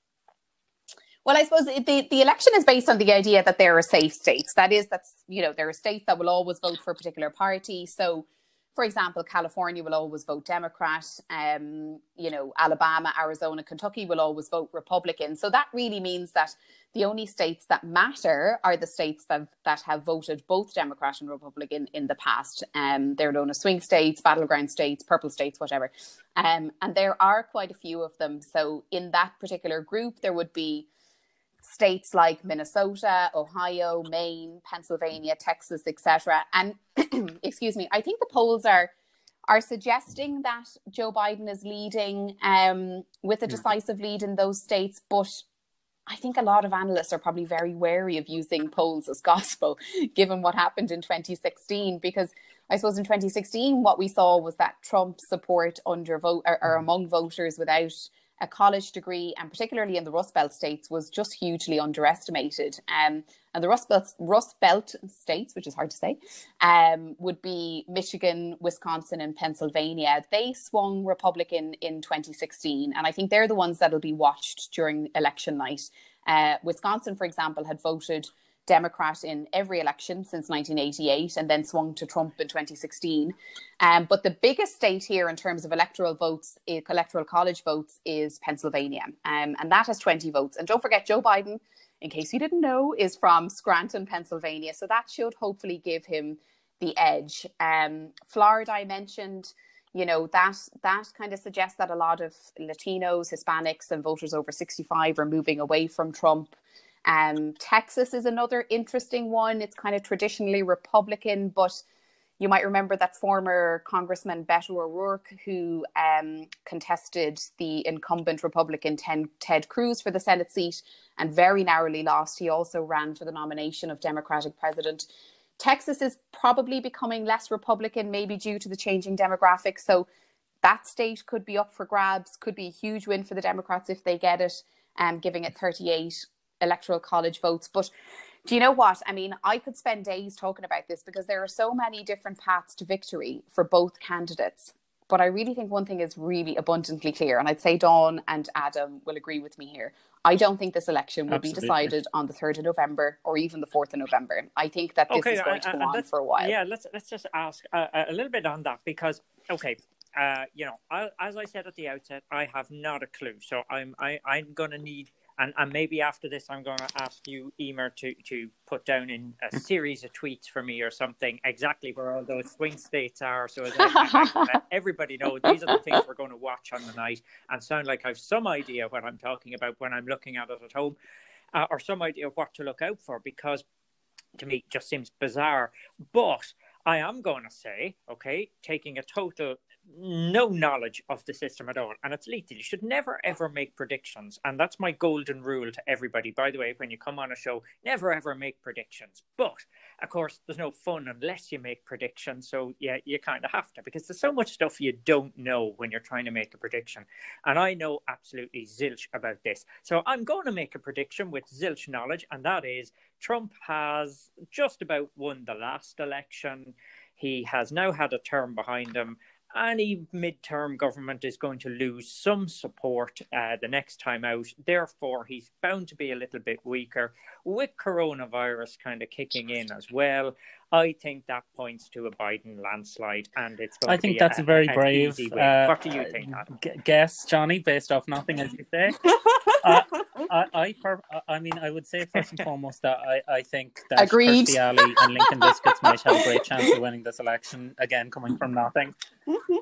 Well, I suppose the, the election is based on the idea that there are safe states. That is, that's, you know, there are states that will always vote for a particular party. So, for example, California will always vote Democrat. Um, you know, Alabama, Arizona, Kentucky will always vote Republican. So that really means that the only states that matter are the states that, that have voted both Democrat and Republican in the past. Um, they're known as swing states, battleground states, purple states, whatever. Um, and there are quite a few of them. So in that particular group, there would be states like Minnesota, Ohio, Maine, Pennsylvania, Texas, et cetera. And excuse me, I think the polls are are suggesting that Joe Biden is leading um, with a decisive lead in those states. But I think a lot of analysts are probably very wary of using polls as gospel, given what happened in twenty sixteen. Because I suppose in twenty sixteen, what we saw was that Trump's support under vote or, or among voters without a college degree, and particularly in the Rust Belt states, was just hugely underestimated. Um, and the Rust Belt, Rust Belt states, which is hard to say, um, would be Michigan, Wisconsin, and Pennsylvania. They swung Republican in twenty sixteen, and I think they're the ones that'll be watched during election night. Uh, Wisconsin, for example, had voted Democrat in every election since nineteen eighty-eight, and then swung to Trump in twenty sixteen. Um, but the biggest state here in terms of electoral votes, electoral college votes, is Pennsylvania. Um, and that has twenty votes. And don't forget, Joe Biden, in case you didn't know, is from Scranton, Pennsylvania. So that should hopefully give him the edge. Um, Florida, I mentioned, you know, that that kind of suggests that a lot of Latinos, Hispanics, and voters over sixty-five are moving away from Trump. Um, Texas is another interesting one. It's kind of traditionally Republican, but you might remember that former Congressman Beto O'Rourke, who um, contested the incumbent Republican Ted, Ted Cruz for the Senate seat and very narrowly lost. He also ran for the nomination of Democratic president. Texas is probably becoming less Republican, maybe due to the changing demographics. So that state could be up for grabs, could be a huge win for the Democrats if they get it, um, giving it thirty-eight electoral college votes. But do you know what? I mean, I could spend days talking about this because there are so many different paths to victory for both candidates. But I really think one thing is really abundantly clear, and I'd say Dawn and Adam will agree with me here. I don't think this election will Absolutely. be decided on the third of November or even the fourth of November. I think that this okay, is going uh, to go on for a while. Yeah, let's let's just ask uh, a little bit on that because, okay, uh, you know, I, as I said at the outset, I have not a clue. So I'm I, I'm going to need... And, and maybe after this, I'm going to ask you, Emer, to, to put down in a series of tweets for me or something exactly where all those swing states are. So that I, I, I, everybody knows these are the things we're going to watch on the night and sound like I have some idea what I'm talking about when I'm looking at it at home, uh, or some idea of what to look out for, because to me it just seems bizarre. But I am going to say, okay, taking a total no knowledge of the system at all, and it's lethal. You should never ever make predictions, and that's my golden rule to everybody. By the way, when you come on a show, never ever make predictions. But of course, there's no fun unless you make predictions. So yeah, you kind of have to, because there's so much stuff you don't know when you're trying to make a prediction. And I know absolutely zilch about this. So I'm going to make a prediction with zilch knowledge, and that is Trump has just about won the last election. He has now had a term behind him. Any midterm government is going to lose some support uh, the next time out. Therefore, he's bound to be a little bit weaker. With coronavirus kind of kicking in as well, I think that points to a Biden landslide, and it's going I to think be that's a, a very a, brave. Uh, what do you think? G- guess, Johnny, based off nothing, as you say. uh, I, I, per, I mean, I would say first and foremost that I, I think that Agreed. Kirstie Alley and Lincoln Biscuits might have a great chance of winning this election, again, coming from nothing.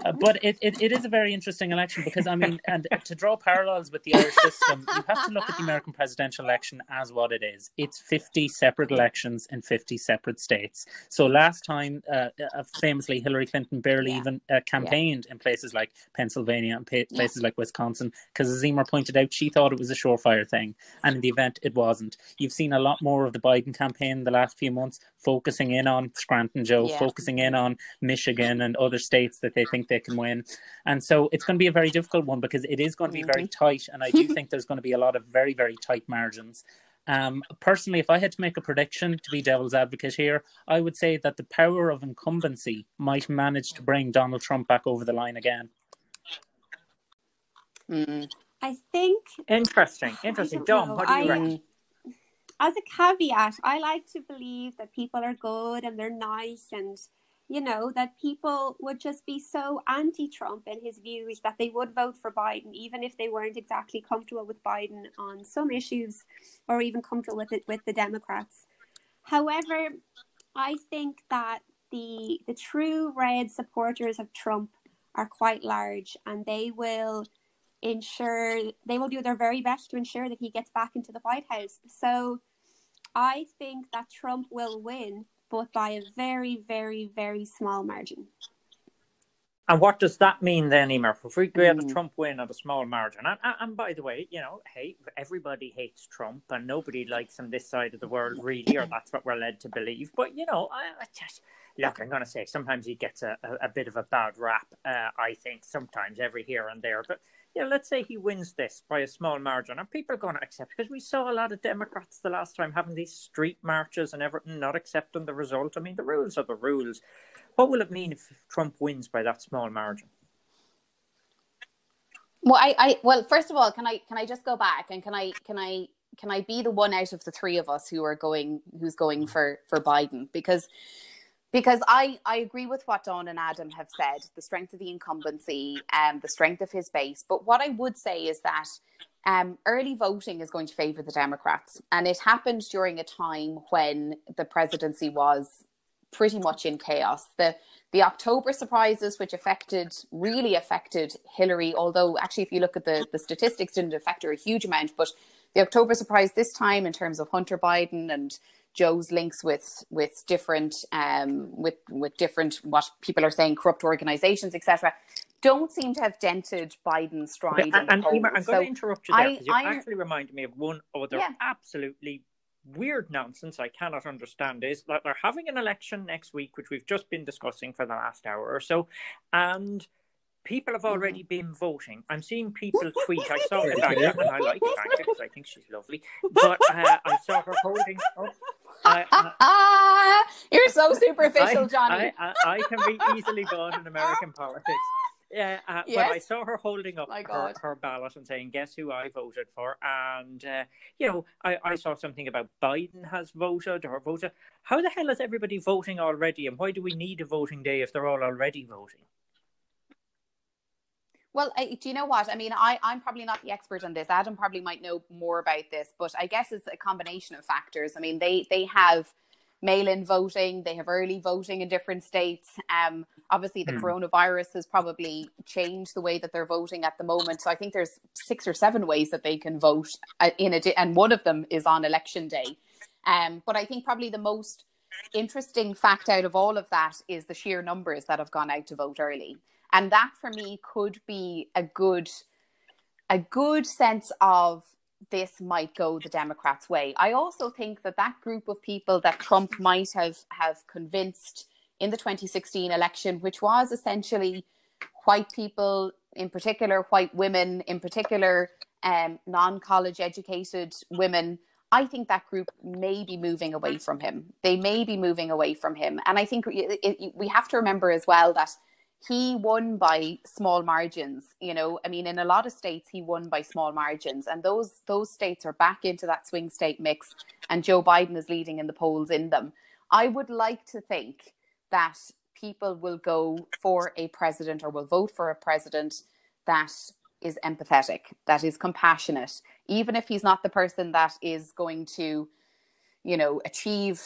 Uh, but it, it, it is a very interesting election because, I mean, and to draw parallels with the Irish system, you have to look at the American presidential election as what it is. It's fifty separate elections in fifty separate states. So last time, uh, uh, famously, Hillary Clinton barely yeah. even uh, campaigned yeah. in places like Pennsylvania and pa- places yeah. like Wisconsin, because as Emer pointed out, she thought it was a surefire thing. And in the event, it wasn't. You've seen a lot more of the Biden campaign in the last few months, focusing in on Scranton Joe, yeah. focusing in on Michigan and other states that they think they can win. And so it's going to be a very difficult one because it is going to be very tight. And I do think there's going to be a lot of very, very tight margins. Um, personally, if I had to make a prediction, to be devil's advocate here, I would say that the power of incumbency might manage to bring Donald Trump back over the line again. Mm. I think... Interesting. Interesting. Dom, what do you I, reckon? As a caveat, I like to believe that people are good and they're nice, and you know, that people would just be so anti-Trump in his views that they would vote for Biden, even if they weren't exactly comfortable with Biden on some issues, or even comfortable with it with the Democrats. However, I think that the the true red supporters of Trump are quite large, and they will ensure they will do their very best to ensure that he gets back into the White House. So I think that Trump will win, but by a very, very, very small margin. And what does that mean then, Emer? If we get a Trump win at a small margin, and, and by the way, you know, hey, everybody hates Trump and nobody likes him this side of the world, really, or that's what we're led to believe. But, you know, I, I just, look, I'm going to say sometimes he gets a, a, a bit of a bad rap, uh, I think, sometimes every here and there. But, yeah, let's say he wins this by a small margin, and people are going to accept, because we saw a lot of Democrats the last time having these street marches and everything, not accepting the result. I mean, the rules are the rules. What will it mean if Trump wins by that small margin? Well, I, I well, first of all, can I can I just go back and can I can I can I be the one out of the three of us who are going who's going for for Biden? Because. Because I, I agree with what Dawn and Adam have said, the strength of the incumbency and the strength of his base. But what I would say is that um, early voting is going to favour the Democrats. And it happened during a time when the presidency was pretty much in chaos. The the October surprises, which affected, really affected Hillary, although actually if you look at the, the statistics, didn't affect her a huge amount. But the October surprise this time in terms of Hunter Biden and Joe's links with with different um with with different what people are saying corrupt organizations, et cetera, don't seem to have dented Biden's stride. Okay, and Emer, I'm so going to interrupt you there because you I'm, actually reminded me of one other yeah. absolutely weird nonsense I cannot understand. Is that they're having an election next week, which we've just been discussing for the last hour or so, and people have already mm-hmm. been voting. I'm seeing people tweet. I saw Ivanka, and I like Ivanka because I think she's lovely. But uh, I saw her holding up. I, uh, You're so superficial, I, Johnny. I, I, I can be easily bought in American politics. Yeah, uh, yes. But I saw her holding up her, her ballot and saying, guess who I voted for? And, uh, you know, I, I saw something about Biden has voted or voted. How the hell is everybody voting already? And why do we need a voting day if they're all already voting? Well, I, do you know what? I mean, I, I'm probably not the expert on this. Adam probably might know more about this, but I guess it's a combination of factors. I mean, they, they have mail-in voting, they have early voting in different states. Um, obviously, the mm. coronavirus has probably changed the way that they're voting at the moment. So I think there's six or seven ways that they can vote, in a di- and one of them is on election day. Um, but I think probably the most interesting fact out of all of that is the sheer numbers that have gone out to vote early. And that, for me, could be a good, a good sense of this might go the Democrats' way. I also think that that group of people that Trump might have, have convinced in the twenty sixteen election, which was essentially white people, in particular white women, in particular um, non-college educated women, I think that group may be moving away from him. They may be moving away from him. And I think it, it, we have to remember as well that he won by small margins. You know, I mean, in a lot of states, he won by small margins. And those those states are back into that swing state mix. And Joe Biden is leading in the polls in them. I would like to think that people will go for a president or will vote for a president that is empathetic, that is compassionate, even if he's not the person that is going to, you know, achieve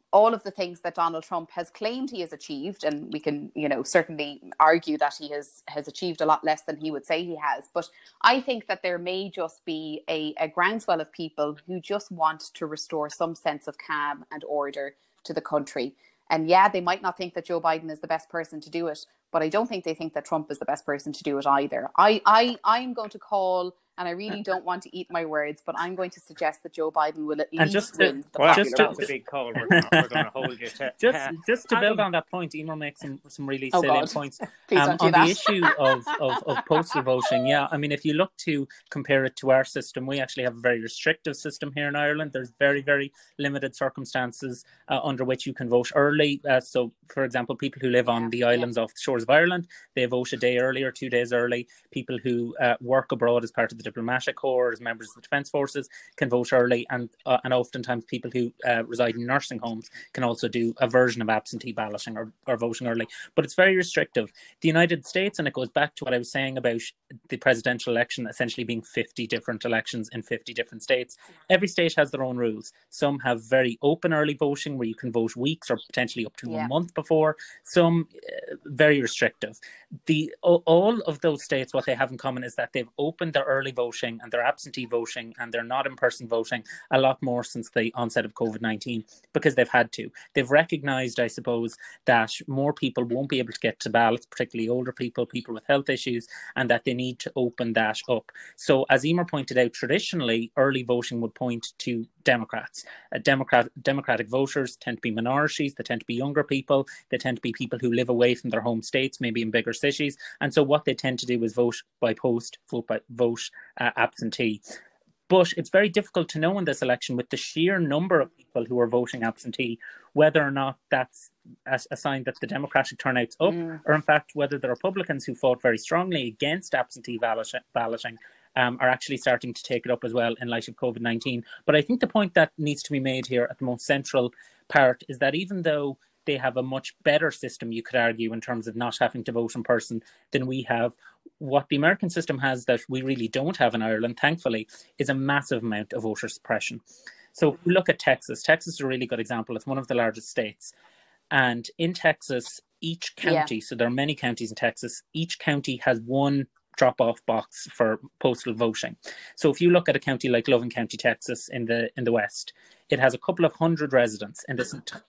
all of the things that Donald Trump has claimed he has achieved, and we can, you know, certainly argue that he has has achieved a lot less than he would say he has. But I think that there may just be a, a groundswell of people who just want to restore some sense of calm and order to the country. And yeah, they might not think that Joe Biden is the best person to do it, but I don't think they think that Trump is the best person to do it either. I, I, I'm going to call, and I really don't want to eat my words, but I'm going to suggest that Joe Biden will at and least just to, win the well, popular just vote. a big call. We're going to hold you to. Just, uh, just to build Adam. on that point, Emer makes some, some really Oh, salient God. points Please um, don't do on that. the issue of, of, of postal voting. Yeah, I mean, if you look to compare it to our system, we actually have a very restrictive system here in Ireland. There's very, very limited circumstances uh, under which you can vote early. Uh, so, for example, people who live Yeah, on the yeah. islands off the shores of Ireland, they vote a day early or two days early. People who uh, work abroad as part of the diplomatic corps, as members of the Defence Forces, can vote early, and uh, and oftentimes people who uh, reside in nursing homes can also do a version of absentee balloting or, or voting early. But it's very restrictive. The United States, and it goes back to what I was saying about the presidential election essentially being fifty different elections in fifty different states. Every state has their own rules. Some have very open early voting where you can vote weeks or potentially up to Yeah. a month before. Some uh, very restrictive. The all of those states, what they have in common is that they've opened their early voting and their absentee voting and their not in-person voting a lot more since the onset of COVID nineteen, because they've had to. They've recognised, I suppose, that more people won't be able to get to ballots, particularly older people, people with health issues, and that they need to open that up. So, as Emer pointed out, traditionally, early voting would point to Democrats. Uh, Democrat, Democratic voters tend to be minorities, they tend to be younger people, they tend to be people who live away from their home states, maybe in bigger cities, and so what they tend to do is vote by post, vote by vote uh, absentee. But it's very difficult to know in this election, with the sheer number of people who are voting absentee, whether or not that's a, a sign that the Democratic turnout's up, mm. or in fact whether the Republicans, who fought very strongly against absentee ballot, balloting um, are actually starting to take it up as well in light of COVID nineteen. But I think the point that needs to be made here at the most central part is that even though they have a much better system, you could argue, in terms of not having to vote in person than we have, what the American system has that we really don't have in Ireland, thankfully, is a massive amount of voter suppression. So if we look at Texas, Texas is a really good example. It's one of the largest states. And in Texas, each county, yeah. so there are many counties in Texas, each county has one drop-off box for postal voting. So if you look at a county like Loving County, Texas, in the in the west, it has a couple of hundred residents in this entire...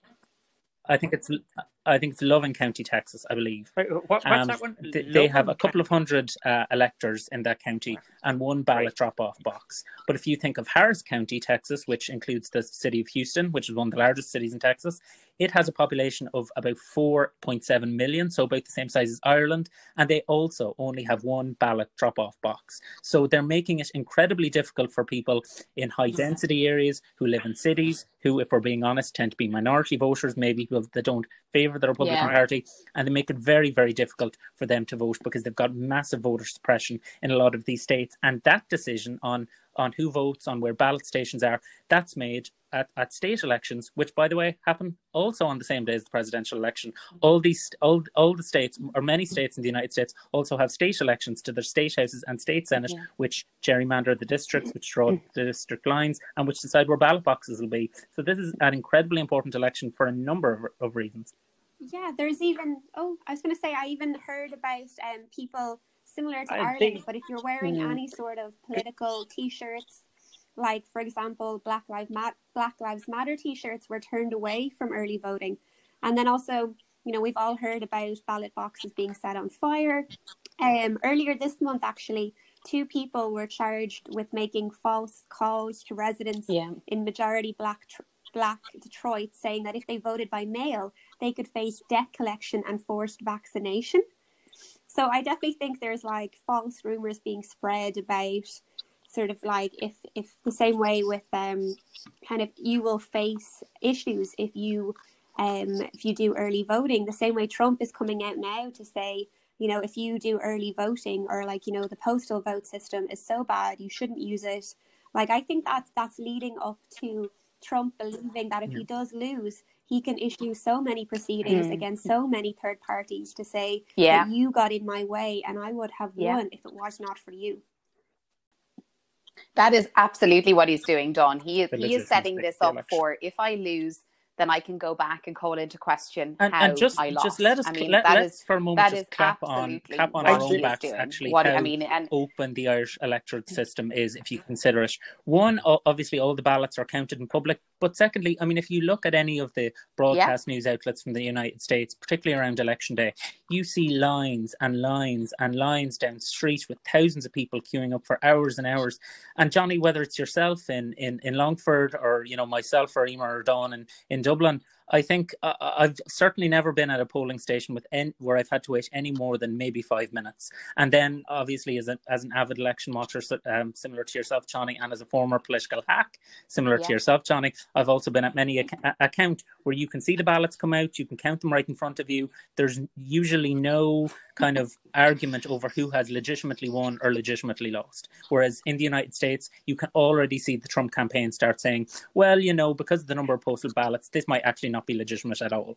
I think it's I think it's Loving County, Texas, I believe. Wait, what, what's um, that one? They, they have a couple of hundred uh, electors in that county and one ballot right. drop-off box. But if you think of Harris County, Texas, which includes the city of Houston, which is one of the largest cities in Texas, it has a population of about four point seven million, so about the same size as Ireland, and they also only have one ballot drop-off box. So they're making it incredibly difficult for people in high-density areas who live in cities, who, if we're being honest, tend to be minority voters, maybe people that don't favour the Republican yeah. Party, and they make it very, very difficult for them to vote because they've got massive voter suppression in a lot of these states. And that decision on, on who votes, on where ballot stations are, that's made at, at state elections, which, by the way, happen also on the same day as the presidential election. All these, all, all the states, or many states in the United States, also have state elections to their state houses and state senate, yeah. which gerrymander the districts, which draw the district lines, and which decide where ballot boxes will be. So this is an incredibly important election for a number of, of reasons. Yeah, there's even, oh, I was going to say, I even heard about um, people similar to I Ireland, think, but if you're wearing mm. any sort of political T-shirts, like, for example, Black Lives Matter, Black Lives Matter T-shirts were turned away from early voting. And then also, you know, we've all heard about ballot boxes being set on fire. Um, earlier this month, actually, two people were charged with making false calls to residents yeah. in majority black tr- Black Detroit, saying that if they voted by mail, they could face debt collection and forced vaccination. So I definitely think there's like false rumors being spread about sort of like if, if the same way with um kind of you will face issues if you um if you do early voting, the same way Trump is coming out now to say, you know, if you do early voting or like, you know, the postal vote system is so bad, you shouldn't use it. Like, I think that's that's leading up to Trump believing that if yeah. he does lose, he can issue so many proceedings mm. against so many third parties to say yeah. that you got in my way and I would have yeah. won if it was not for you. That is absolutely what he's doing, Dawn. He is he is setting this up for, if I lose, then I can go back and call into question and, how and just, I lost. Just let us, I mean, let, that let's is, for a moment that just is clap on, clap on what our own she backs, doing. actually, what, how I mean, and, open the Irish electoral system is, if you consider it. One, obviously all the ballots are counted in public, but secondly, I mean, if you look at any of the broadcast yeah. news outlets from the United States, particularly around Election Day, you see lines and lines and lines down the street with thousands of people queuing up for hours and hours. And Johnny, whether it's yourself in, in, in Longford or, you know, myself or Emer or Dawn in, in Dublin, I think uh, I've certainly never been at a polling station with any, where I've had to wait any more than maybe five minutes. And then, obviously, as, a, as an avid election watcher, um, similar to yourself, Johnny, and as a former political hack, similar yeah. to yourself, Johnny, I've also been at many ac- account where you can see the ballots come out, you can count them right in front of you. There's usually no kind of argument over who has legitimately won or legitimately lost. Whereas in the United States, you can already see the Trump campaign start saying, well, you know, because of the number of postal ballots, this might actually not be legitimate at all.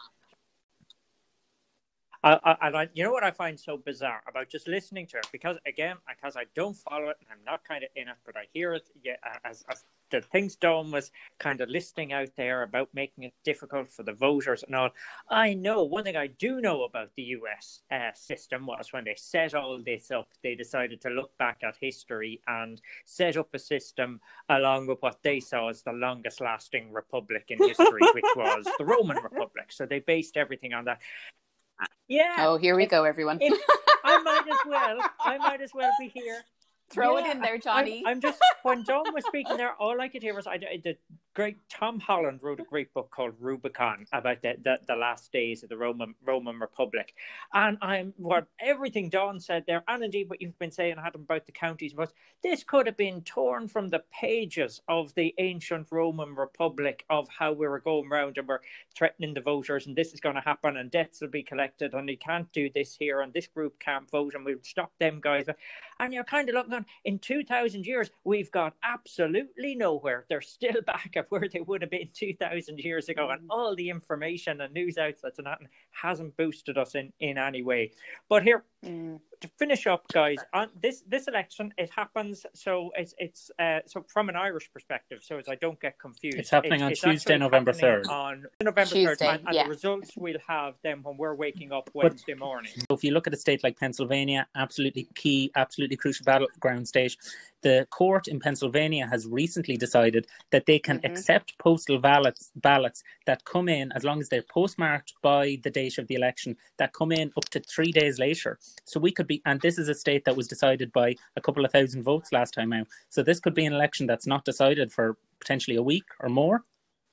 I, I, and I, you know what I find so bizarre about just listening to it, because again, because I don't follow it and I'm not kind of in it, but I hear it yeah, as, as the things Dawn was kind of listing out there about making it difficult for the voters and all. I know one thing I do know about the U S uh, system was when they set all this up, they decided to look back at history and set up a system along with what they saw as the longest lasting republic in history, which was the Roman Republic. So they based everything on that. Yeah. Oh, here we if, go, everyone. If, I might as well. I might as well be here. Throw yeah, it in there, Johnny. I'm, I'm just, when Dawn was speaking there, all I could hear was, I, the great Tom Holland wrote a great book called Rubicon about the, the, the last days of the Roman Roman Republic. And I'm, what everything Dawn said there, and indeed what you've been saying, Adam, about the counties, was this could have been torn from the pages of the ancient Roman Republic of how we were going around and we're threatening the voters and this is going to happen and debts will be collected and you can't do this here and this group can't vote and we'll stop them guys. And you're kind of looking on, in two thousand years, we've got absolutely nowhere. They're still back at where they would have been two thousand years ago. And all the information and news outlets and that hasn't boosted us in, in any way. But here, mm. to finish up, guys, on this this election, it happens. So it's it's uh, so from an Irish perspective, so as I don't get confused, it's happening it's, on it's Tuesday, November third. On November Tuesday, third, and, and yeah. the results we'll have them when we're waking up Wednesday but, morning. So if you look at a state like Pennsylvania, absolutely key, absolutely crucial battleground state. The court in Pennsylvania has recently decided that they can mm-hmm. accept postal ballots ballots that come in, as long as they're postmarked by the date of the election, that come in up to three days later. So we could be, and this is a state that was decided by a couple of thousand votes last time out. So this could be an election that's not decided for potentially a week or more.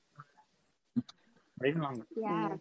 Or even longer. Yeah.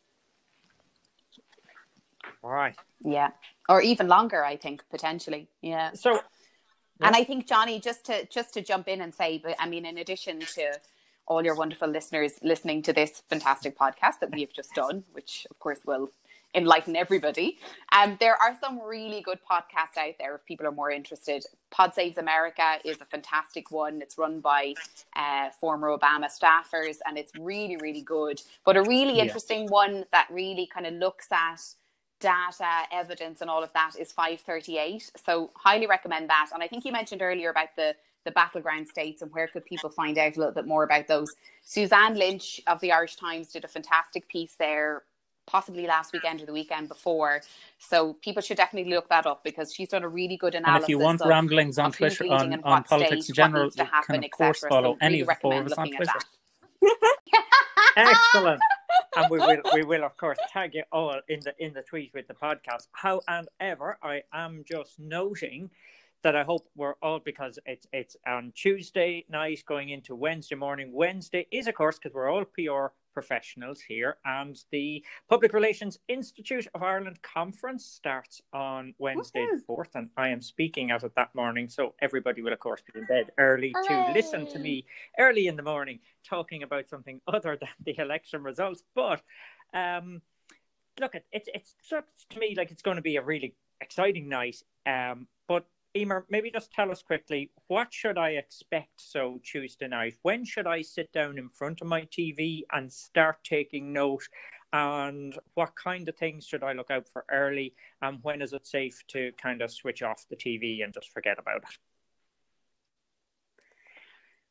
All right. Yeah. Or even longer, I think, potentially. Yeah. So, yeah. And I think, Johnny, just to just to jump in and say, but I mean, in addition to all your wonderful listeners listening to this fantastic podcast that we've just done, which of course will enlighten everybody, um, there are some really good podcasts out there if people are more interested. Pod Saves America is a fantastic one. It's run by uh, former Obama staffers, and it's really, really good. But a really yeah. interesting one that really kind of looks at data, evidence and all of that is five thirty-eight. So highly recommend that. And I think you mentioned earlier about the the battleground states and where could people find out a little bit more about those. Suzanne Lynch of the Irish Times did a fantastic piece there, possibly last weekend or the weekend before. So people should definitely look that up because she's done a really good analysis. And if you want of, ramblings on Twitter, on, on politics in general, you happen, can of course follow so any really of the four of us on Twitter. Excellent. And we will, we will of course tag you all in the in the tweet with the podcast. How and ever, I am just noting that I hope we're all, because it's it's on Tuesday night going into Wednesday morning. Wednesday is, of course, because we're all P R professionals here, and the Public Relations Institute of Ireland conference starts on Wednesday the fourth, and I am speaking at it that morning, so everybody will, of course, be in bed early Hooray. to listen to me early in the morning talking about something other than the election results. But um, look, it, it, it's to me like it's going to be a really exciting night, um, but Emer, maybe just tell us quickly, what should I expect so Tuesday night? When should I sit down in front of my T V and start taking note? And what kind of things should I look out for early? And when is it safe to kind of switch off the T V and just forget about it?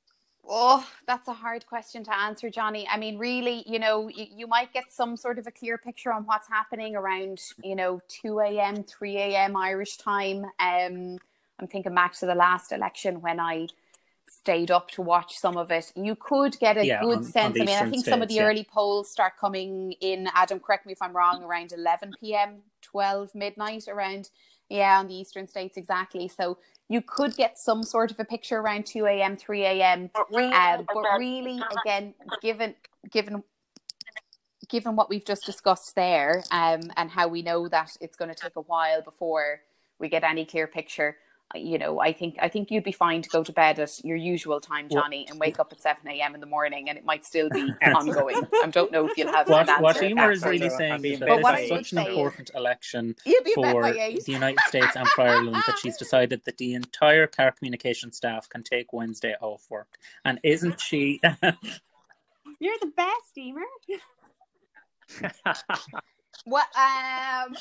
Oh, that's a hard question to answer, Johnny. I mean, really, you know, you, you might get some sort of a clear picture on what's happening around, you know, two a.m., three a.m. Irish time. Um, I'm thinking back to the last election when I stayed up to watch some of it. You could get a yeah, good on, sense. on I mean, I think States, some of the yeah. early polls start coming in, Adam, correct me if I'm wrong, around eleven p.m., twelve midnight, around, yeah, on the Eastern States, exactly. So you could get some sort of a picture around two a.m., three a.m. Um, but really, again, given given given what we've just discussed there, um, and how we know that it's going to take a while before we get any clear picture, you know, I think I think you'd be fine to go to bed at your usual time, Johnny, and wake up at seven a.m. in the morning, and it might still be ongoing. I don't know if you'll have what, an answer. What Emer is really saying is that but what it's such an important is, election for the United States and for Ireland that she's decided that the entire Car Communication staff can take Wednesday off work. And isn't she... You're the best, Emer. What? Um...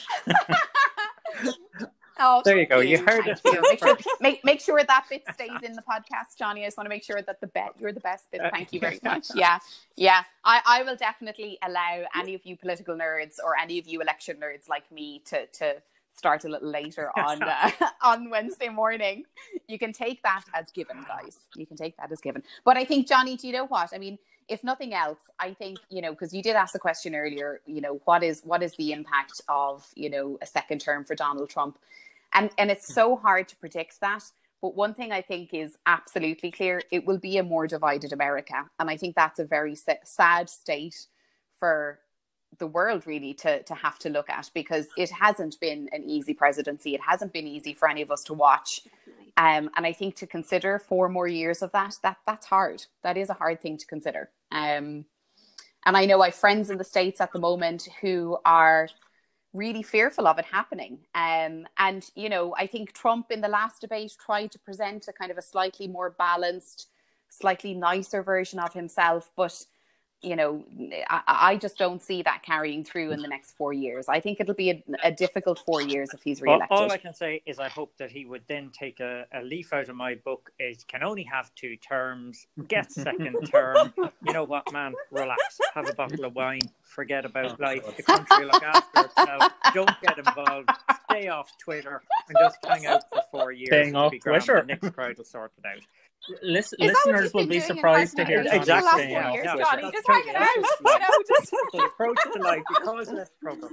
Oh, there you go. You, you heard it. You. Make, sure, make, make sure that bit stays in the podcast, Johnny. I just want to make sure that the bet you're the best bit. Thank you very much. Yeah, yeah. I, I will definitely allow any of you political nerds or any of you election nerds like me to to start a little later on uh, on Wednesday morning. You can take that as given, guys. You can take that as given. But I think, Johnny, do you know what I mean? If nothing else, I think, you know, because you did ask the question earlier, you know, what is what is the impact of, you know, a second term for Donald Trump? And and it's so hard to predict that. But one thing I think is absolutely clear, it will be a more divided America. And I think that's a very sad state for the world, really, to, to have to look at, because it hasn't been an easy presidency. It hasn't been easy for any of us to watch. Um, and I think to consider four more years of that, that that's hard. That is a hard thing to consider. Um, and I know I have friends in the States at the moment who are really fearful of it happening. Um, and, you know, I think Trump in the last debate tried to present a kind of a slightly more balanced, slightly nicer version of himself. But, you know, I, I just don't see that carrying through in the next four years. I think it'll be a, a difficult four years if he's re-elected. Well, all I can say is I hope that he would then take a, a leaf out of my book. It can only have two terms. Get second term. You know what, man? Relax. Have a bottle of wine. Forget about life. The country look after itself. Don't get involved. Stay off Twitter and just hang out for four years. Staying off Twitter. The next crowd will sort it out. Listen, listeners will be surprised to hear exactly. Yeah, yeah, yeah, Johnny, just hang it out. You know, just the approach to life. You cause less trouble.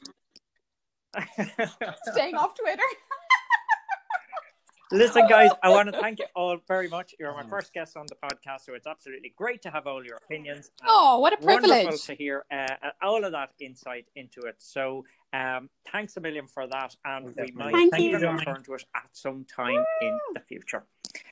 Staying off Twitter. Listen, guys, I want to thank you all very much. You're my first guest on the podcast, so it's absolutely great to have all your opinions. Oh, what a privilege. Wonderful to hear uh, all of that insight into it. So um, thanks a million for that, and we might thank even you. return to it at some time in the future.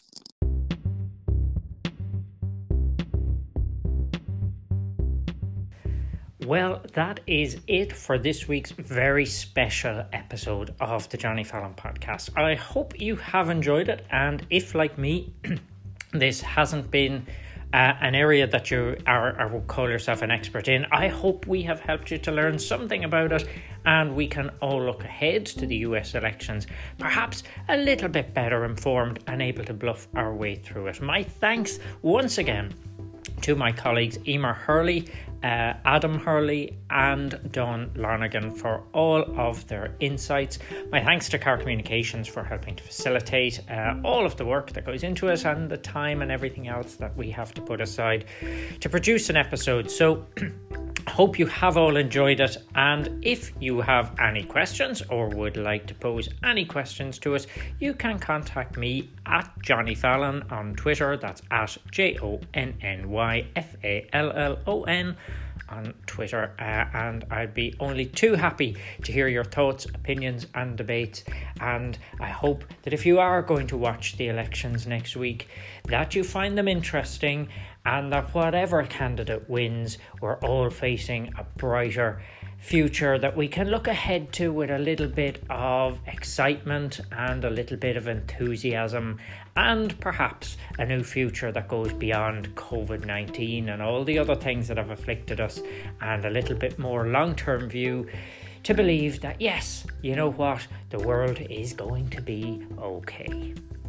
Well, that is it for this week's very special episode of the Johnny Fallon podcast. I hope you have enjoyed it, and if, like me, this hasn't been uh, an area that you are, or would call yourself an expert in, I hope we have helped you to learn something about it, and we can all look ahead to the U S elections, perhaps a little bit better informed and able to bluff our way through it. My thanks once again to my colleagues Emer Hurley, uh, Adam Hurley and Dawn Lonergan for all of their insights. My thanks to Car Communications for helping to facilitate uh, all of the work that goes into it and the time and everything else that we have to put aside to produce an episode. So hope you have all enjoyed it, and if you have any questions or would like to pose any questions to us, you can contact me at Johnny Fallon on Twitter. That's at J O N N Y F A L L O N on Twitter, uh, and I'd be only too happy to hear your thoughts, opinions and debates. And I hope that if you are going to watch the elections next week, that you find them interesting, and that whatever candidate wins, we're all facing a brighter future that we can look ahead to with a little bit of excitement and a little bit of enthusiasm, and perhaps a new future that goes beyond covid nineteen and all the other things that have afflicted us, and a little bit more long-term view to believe that, yes, you know what, the world is going to be okay.